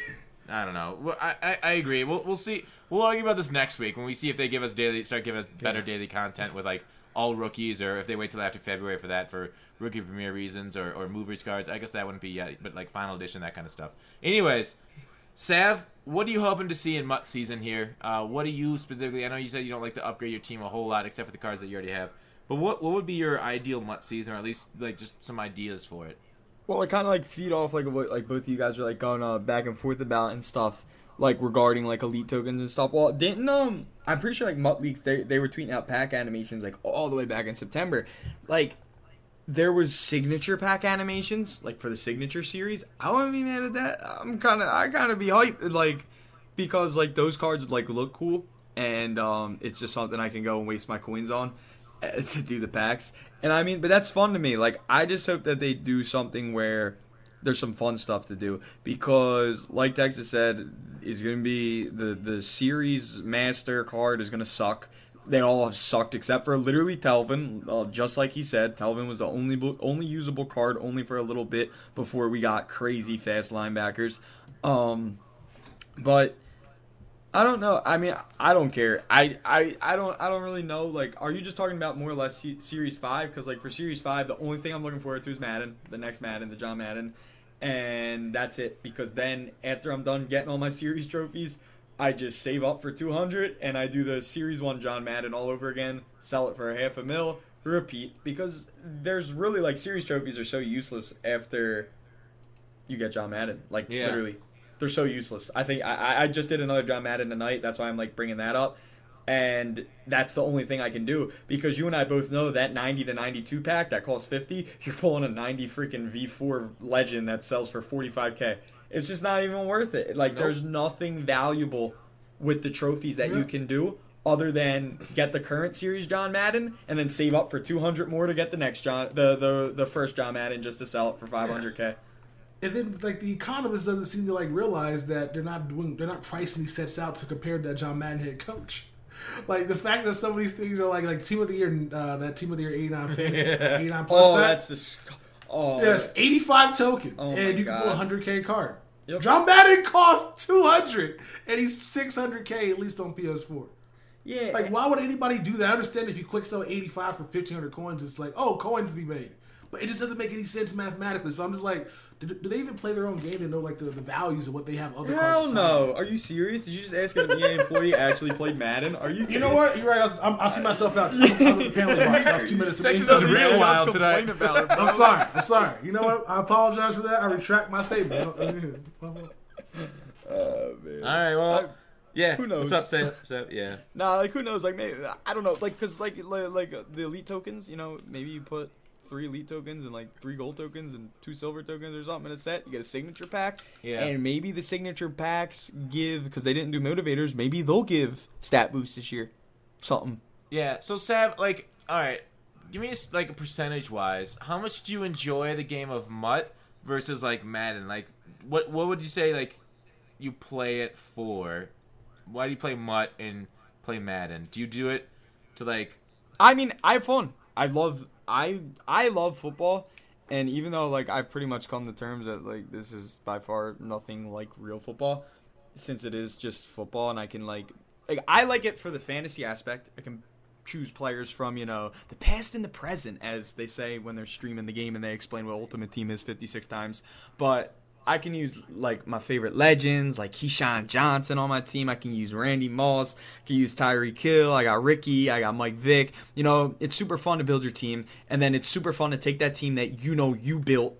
I don't know. I agree. We'll see. We'll argue about this next week when we see if they start giving us better daily content with like all rookies, or if they wait till after February for that for rookie premier reasons or movers cards. I guess that wouldn't be yet, but like final edition, that kind of stuff. Anyways, Sav, what are you hoping to see in MUT season here? What do you specifically? I know you said you don't like to upgrade your team a whole lot, except for the cards that you already have. But what would be your ideal MUT season, or at least like just some ideas for it? Well, I kind of like feed off like what like both of you guys are like going back and forth about and stuff, like regarding like elite tokens and stuff. Well, didn't I'm pretty sure like MUT Leaks they were tweeting out pack animations like all the way back in September, like. There was signature pack animations, like for the signature series. I wouldn't be mad at that. I kind of be hyped, like, because like those cards would like look cool, and it's just something I can go and waste my coins on to do the packs. And I mean, but that's fun to me. Like, I just hope that they do something where there's some fun stuff to do, because like Texas said, is going to be the series master card is going to suck. They all have sucked except for literally Telvin. Just like he said, Telvin was the only usable card, only for a little bit before we got crazy fast linebackers. But I don't know. I mean, I don't care. I don't really know. Like, are you just talking about more or less Series 5? Because like for Series 5, the only thing I'm looking forward to is Madden, the next Madden, the John Madden, and that's it. Because then after I'm done getting all my series trophies, I just save up for 200 and I do the Series 1 John Madden all over again, sell it for $500,000, repeat. Because there's really, like, series trophies are so useless after you get John Madden. Like, literally. They're so useless. I think I just did another John Madden tonight. That's why I'm, like, bringing that up. And that's the only thing I can do. Because you and I both know that 90 to 92 pack that costs 50, you're pulling a 90 freaking V4 Legend that sells for $45K. It's just not even worth it. Like, there's nothing valuable with the trophies that you can do other than get the current series John Madden and then save up for 200 more to get the next the first John Madden just to sell it for $500K. And then, like, the economist doesn't seem to, like, realize that they're not pricing these sets out to compare that John Madden head coach. Like, the fact that some of these things are like Team of the Year, that Team of the Year 89 fantasy, 89 plus pack. That's disgusting. Yes, 85 tokens, and you can pull a 100K card. Yep. John Madden costs 200, and he's 600K at least on PS4. Yeah, like why would anybody do that? I understand if you quick sell 85 for 1,500 coins, it's like, oh, coins to be made, but it just doesn't make any sense mathematically. So I'm just like, do they even play their own game to know like the values of what they have other cards? Hell no. Are you serious? Did you just ask if an EA employee actually played Madden? Are you kidding? You know what? You're right. I'll see myself out. I'm the penalty box. That was 2 minutes. Texas is real wild tonight. I'm sorry. You know what? I apologize for that. I retract my statement. Oh, man. All right, well, yeah. Who knows? What's up, so yeah. Nah, like, who knows? Like, maybe, I don't know. Like, because, like the elite tokens, you know, maybe you put 3 elite tokens and, like, 3 gold tokens and 2 silver tokens or something in a set. You get a signature pack. Yeah. And maybe the signature packs give, because they didn't do motivators, maybe they'll give stat boost this year. Something. Yeah, so, Sav, like, all right, give me, like, percentage-wise, how much do you enjoy the game of Mutt versus, like, Madden? Like, what would you say, like, you play it for? Why do you play Mutt and play Madden? Do you do it to, like... I mean, I have fun. I love football, and even though, like, I've pretty much come to terms that, like, this is by far nothing like real football, since it is just football, and I can, like, I like it for the fantasy aspect. I can choose players from, you know, the past and the present, as they say when they're streaming the game and they explain what Ultimate Team is 56 times, but I can use, like, my favorite legends, like Keyshawn Johnson on my team. I can use Randy Moss. I can use Tyreek Hill. I got Ricky. I got Mike Vick. You know, it's super fun to build your team. And then it's super fun to take that team that you know you built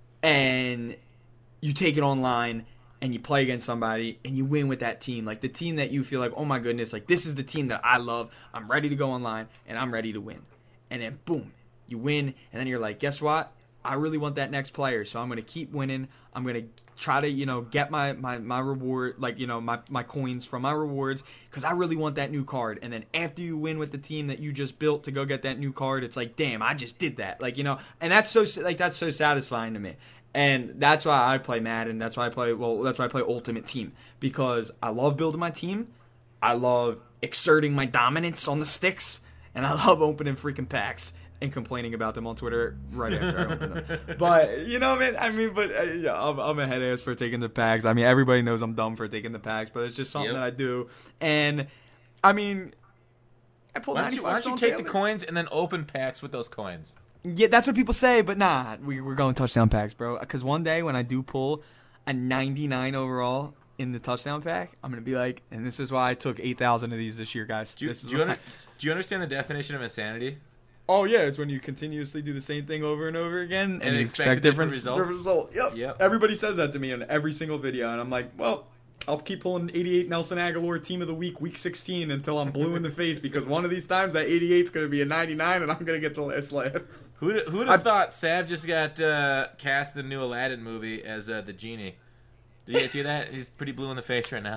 and you take it online and you play against somebody and you win with that team. Like, the team that you feel like, oh, my goodness, like, this is the team that I love. I'm ready to go online and I'm ready to win. And then, boom, you win. And then you're like, guess what? I really want that next player, so I'm going to keep winning. I'm going to try to, you know, get my reward, like, you know, my coins from my rewards, because I really want that new card. And then after you win with the team that you just built to go get that new card, it's like, damn, I just did that. Like, you know, and that's so satisfying to me. And that's why I play Madden. That's why I play Ultimate Team, because I love building my team. I love exerting my dominance on the sticks, and I love opening freaking packs and complaining about them on Twitter right after I open them. But, you know, man, I mean, but yeah, I'm a head ass for taking the packs. I mean, everybody knows I'm dumb for taking the packs, but it's just something that I do. And, I mean, I pulled 95 Why don't you take the coins and then open packs with those coins? Yeah, that's what people say, but nah, we're going touchdown packs, bro. Because one day when I do pull a 99 overall in the touchdown pack, I'm going to be like, and this is why I took 8,000 of these this year, guys. Do you understand the definition of insanity? Oh, yeah, it's when you continuously do the same thing over and over again and you expect a different result. Yep. Everybody says that to me in every single video, and I'm like, well, I'll keep pulling 88 Nelson Aguilar Team of the Week, Week 16, until I'm blue in the face, because one of these times that 88 is going to be a 99, and I'm going to get the last laugh. Who'd have thought Sav just got cast in the new Aladdin movie as the genie? Did you guys see that? He's pretty blue in the face right now.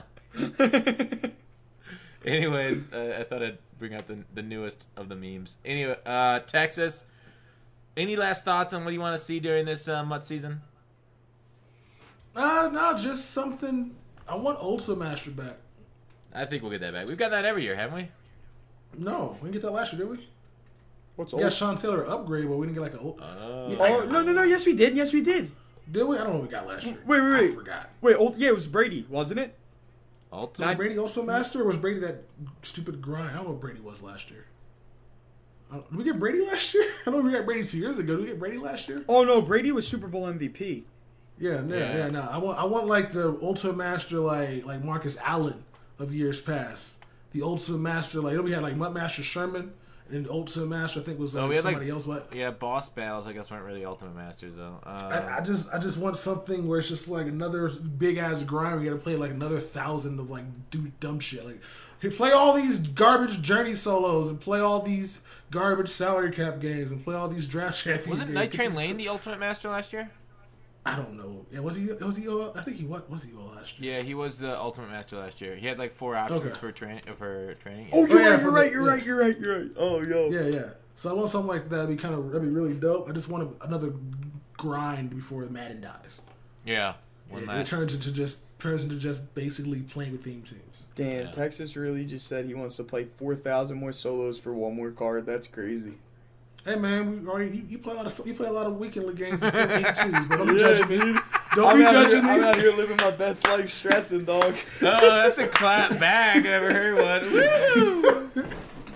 Anyways, I thought I'd bring up the newest of the memes. Anyway, Texas, any last thoughts on what you want to see during this Mutt season? No, just something I want Ultimate Master back. I think we'll get that back. We've got that every year, haven't we? No, we didn't get that last year, did we? What's We got Sean Taylor upgrade, but we didn't get like a. Oh no! Yes, we did. Yes, we did. Did we? I don't know what we got last year. Wait. I forgot. Wait. Yeah, it was Brady, wasn't it? Ultimate. Was Brady also Master, or was Brady that stupid grind? I don't know what Brady was last year. Did we get Brady last year? I know we got Brady 2 years ago. Did we get Brady last year? Oh no, Brady was Super Bowl MVP. Yeah. No. I want like the Ultimate Master, like Marcus Allen of years past. The Ultimate Master, like we had like Mutt Master Sherman, and the Ultimate Master I think was like somebody else. What? Yeah, boss battles I guess weren't really Ultimate Masters though. I just want something where it's just like another big ass grind. We got to play like another 1,000 of like do dumb shit. Like, hey, play all these garbage journey solos and play all these garbage salary cap games and play all these draft champions. Wasn't games. Night Train Lane the Ultimate Master last year? I don't know. Yeah, was he? I think he was he last year. Yeah, he was the Ultimate Master last year. He had like 4 options Okay. for training. Oh, you're right. Yeah. You're right. Oh, yo. Yeah. So I want something like that. That'd be really dope. I just want another grind before Madden dies. Yeah. It turns into just basically playing with theme teams. Damn, Texas really just said he wants to play 4,000 more solos for one more card. That's crazy. Hey man, you play a lot of weekend league games and play H2s, but don't be judging me. Don't be judging me. I'm out here living my best life, stressing, dog. Oh, that's a clap back. I never heard one.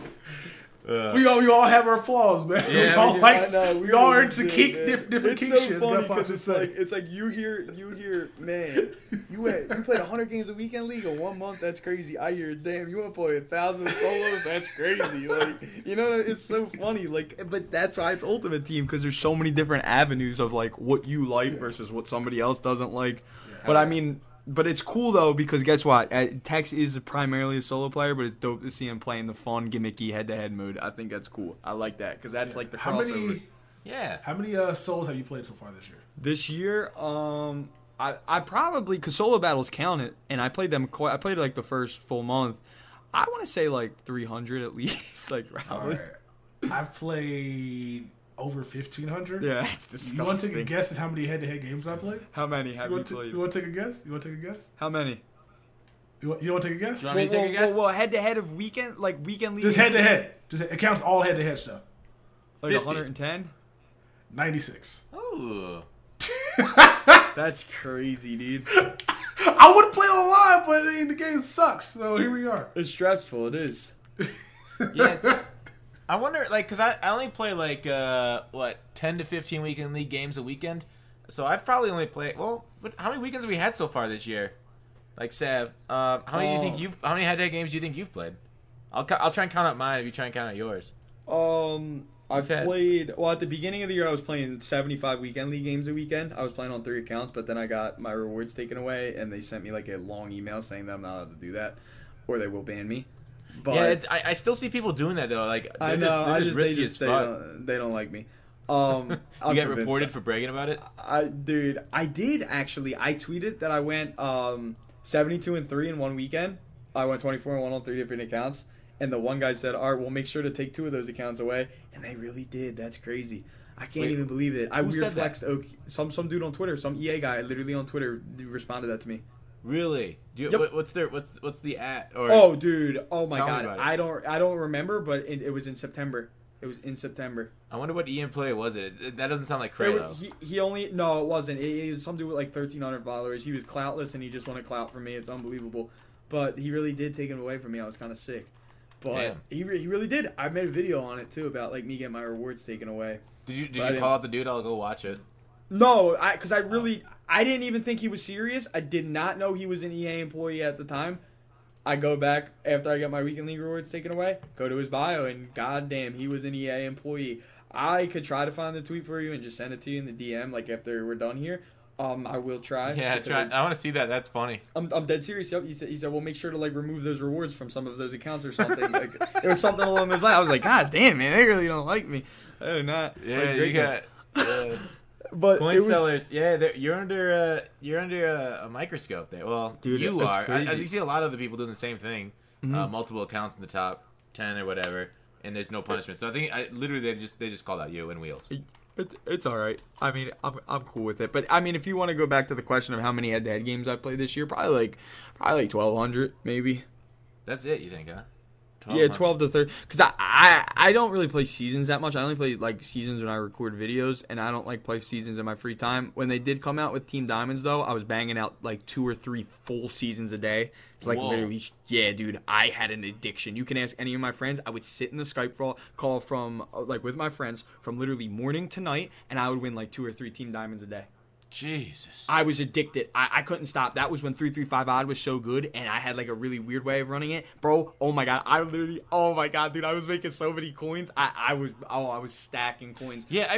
We all have our flaws, man. Yeah, we all are into different kink shit. It's like you hear, man, you played 100 games a weekend league in 1 month. That's crazy. I hear, damn, you want to play 1,000 solos? That's crazy. Like, you know, it's so funny. Like, but that's why it's Ultimate Team, because there's so many different avenues of like what you like versus what somebody else doesn't like. Yeah. But I mean. But it's cool, though, because guess what? Tex is primarily a solo player, but it's dope to see him playing the fun, gimmicky head-to-head mode. I think that's cool. I like that, because that's like the crossover. How many solos have you played so far this year? This year, I probably, because solo battles count it, and I played them, I played like the first full month. I want to say like 300 at least, like probably. Right. I've played over 1,500. Yeah, it's disgusting. You want to take a guess at how many head-to-head games I played? How many have you played? You want to take a guess? How many? You want to take a guess? You want me to take a guess? Well, head-to-head of weekend league. Just head-to-head. It counts all head-to-head stuff. Like 110? 96. Ooh. That's crazy, dude. I would play online, but I mean, the game sucks. So here we are. It's stressful. It is. Yeah, I wonder, like, because I only play, like, 10 to 15 weekend league games a weekend. So I've probably only played, well, how many weekends have we had so far this year? Like, Sav, how many head-to-head games do you think you've played? I'll try and count out mine if you try and count out yours. I've played, well, at the beginning of the year, I was playing 75 weekend league games a weekend. I was playing on 3 accounts, but then I got my rewards taken away, and they sent me, like, a long email saying that I'm not allowed to do that, or they will ban me. But yeah, I still see people doing that though. Like they're just risky as fuck. They don't like me. You get reported for bragging about it. I did actually. I tweeted that I went 72-3 in one weekend. I went 24-1 on 3 different accounts, and the one guy said, "All right, we'll make sure to take 2 of those accounts away," and they really did. That's crazy. I can't even believe it. I weird flexed some dude on Twitter, some EA guy, literally on Twitter, responded that to me. Really? Yep. What's the at? Or oh, dude! Oh my god! I don't remember, but it was in September. It was in September. I wonder what Ian play was it? That doesn't sound like Cray though. He only no, it wasn't. It was some dude with like 1,300 followers. He was cloutless and he just wanted clout from me. It's unbelievable. But he really did take it away from me. I was kind of sick. But damn. He really did. I made a video on it too about like me getting my rewards taken away. Did you call out the dude? I'll go watch it. No, because I didn't even think he was serious. I did not know he was an EA employee at the time. I go back after I got my weekend league rewards taken away, go to his bio, and goddamn, he was an EA employee. I could try to find the tweet for you and just send it to you in the DM, like after we're done here. I will try. Yeah, try. I want to see that. That's funny. I'm dead serious. Yep. He said, well, make sure to like remove those rewards from some of those accounts or something. Like it was something along those lines. I was like, God damn, man, they really don't like me. I do not. Yeah, you got. But coin sellers, yeah, you're under a microscope there. Well, dude, you are. I see a lot of the people doing the same thing. Mm-hmm. Multiple accounts in the top 10 or whatever, and there's no punishment. So I think literally they just called out you and Wheels. It's all right. I mean, I'm cool with it. But I mean, if you want to go back to the question of how many head-to-head games I played this year, probably like 1,200 maybe. That's it, you think, huh? Yeah, 12 to 30. Because I don't really play seasons that much. I only play like seasons when I record videos, and I don't like play seasons in my free time. When they did come out with Team Diamonds, though, I was banging out like 2 or 3 full seasons a day. It's like literally, yeah, dude, I had an addiction. You can ask any of my friends. I would sit in the Skype call from like with my friends from literally morning to night, and I would win like 2 or 3 Team Diamonds a day. Jesus. I was addicted. I couldn't stop. That was when 335 odd was so good, and I had like a really weird way of running it. Bro, oh my god. Oh my god, dude, I was making so many coins. I was stacking coins. Yeah,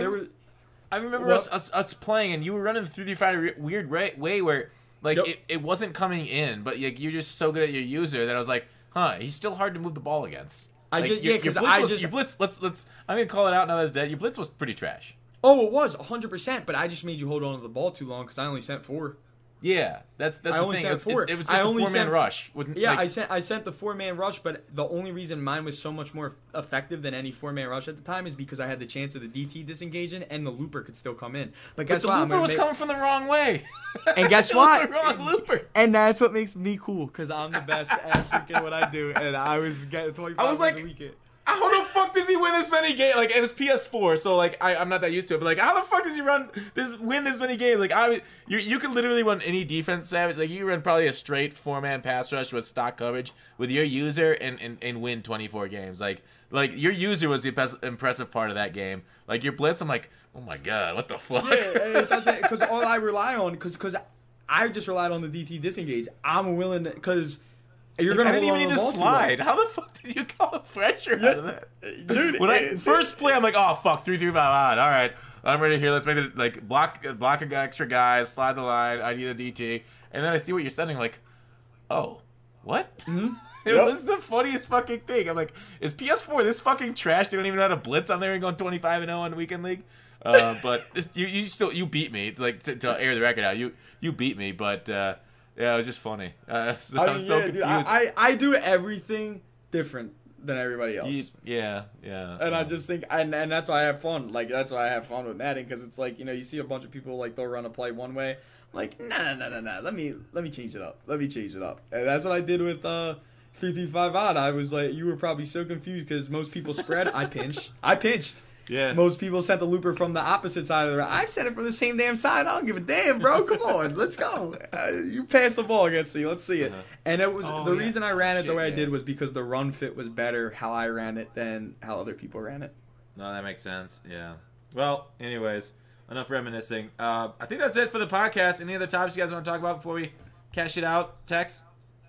I remember us playing, and you were running the 335 weird way where like it wasn't coming in, but you're just so good at your user that I was like, huh, he's still hard to move the ball against. Your blitz, let's I'm gonna call it out now that it's dead. Your blitz was pretty trash. Oh, it was 100%, but I just made you hold on to the ball too long because I only sent 4. Yeah, that's the thing. Sent 4. It was just a 4-man rush. I sent the 4-man rush, but the only reason mine was so much more effective than any 4-man rush at the time is because I had the chance of the DT disengaging and the looper could still come in. But guess what? The looper was coming from the wrong way. And guess what? The wrong looper. And that's what makes me cool because I'm the best at freaking what I do, and I was getting 25 a weekend. How the fuck does he win this many games? Like, it was PS4, so like I'm not that used to it. But like, how the fuck does he win this many games? Like, you can literally run any defense, Savage. Like, you run probably a straight 4-man pass rush with stock coverage with your user and win 24 games. Like your user was the impressive part of that game. Like your blitz, I'm like, oh my god, what the fuck? Yeah, it doesn't because all I rely on because I just relied on the DT disengage. I'm willing because. You're gonna I didn't even need to slide. How the fuck did you call a pressure out of that? Dude, when first play, I'm like, oh, fuck, 3-3-5 odd. All right, I'm ready here. Let's make it, like, block an extra guy, slide the line, I need a DT. And then I see what you're sending, like, oh, what? Mm-hmm. It was the funniest fucking thing. I'm like, is PS4 this fucking trash? They don't even know how to blitz on there and going 25-0 on Weekend League? But you beat me, like, to air the record out. You beat me, but... yeah, it was just funny. I was so confused. Dude, I do everything different than everybody else. Yeah. And I just think, and that's why I have fun. Like, that's why I have fun with Madden, because it's like, you see a bunch of people, like, they'll run a play one way. I'm like, nah. Let me change it up. And that's what I did with 335 odd. I was like, you were probably so confused because most people spread. I pinched. Yeah. Most people sent the looper from the opposite side of the route. I've sent it from the same damn side. I don't give a damn, bro. Come on, let's go. You pass the ball against me. Let's see it. And it was the reason I ran it the way I did was because the run fit was better how I ran it than how other people ran it. No, that makes sense. Yeah. Well, anyways, enough reminiscing. I think that's it for the podcast. Any other topics you guys want to talk about before we cash it out? Tex?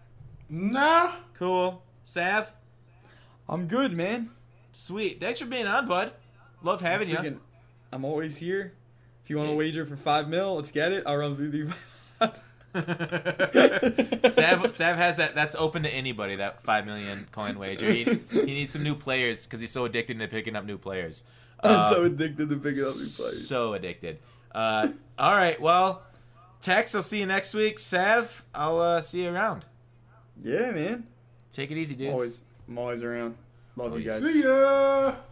Nah. Cool. Sav? I'm good, man. Sweet. Thanks for being on, bud. Love having you. I'm always here. If you want to wager for $5 million, let's get it. I'll run through the. Sav has that. That's open to anybody. That 5 million coin wager. He needs some new players because he's so addicted to picking up new players. I'm so addicted to picking up new players. So addicted. All right. Well, Tex, I'll see you next week. Sav, I'll see you around. Yeah, man. Take it easy, dudes. I'm always around. Love you guys. See ya.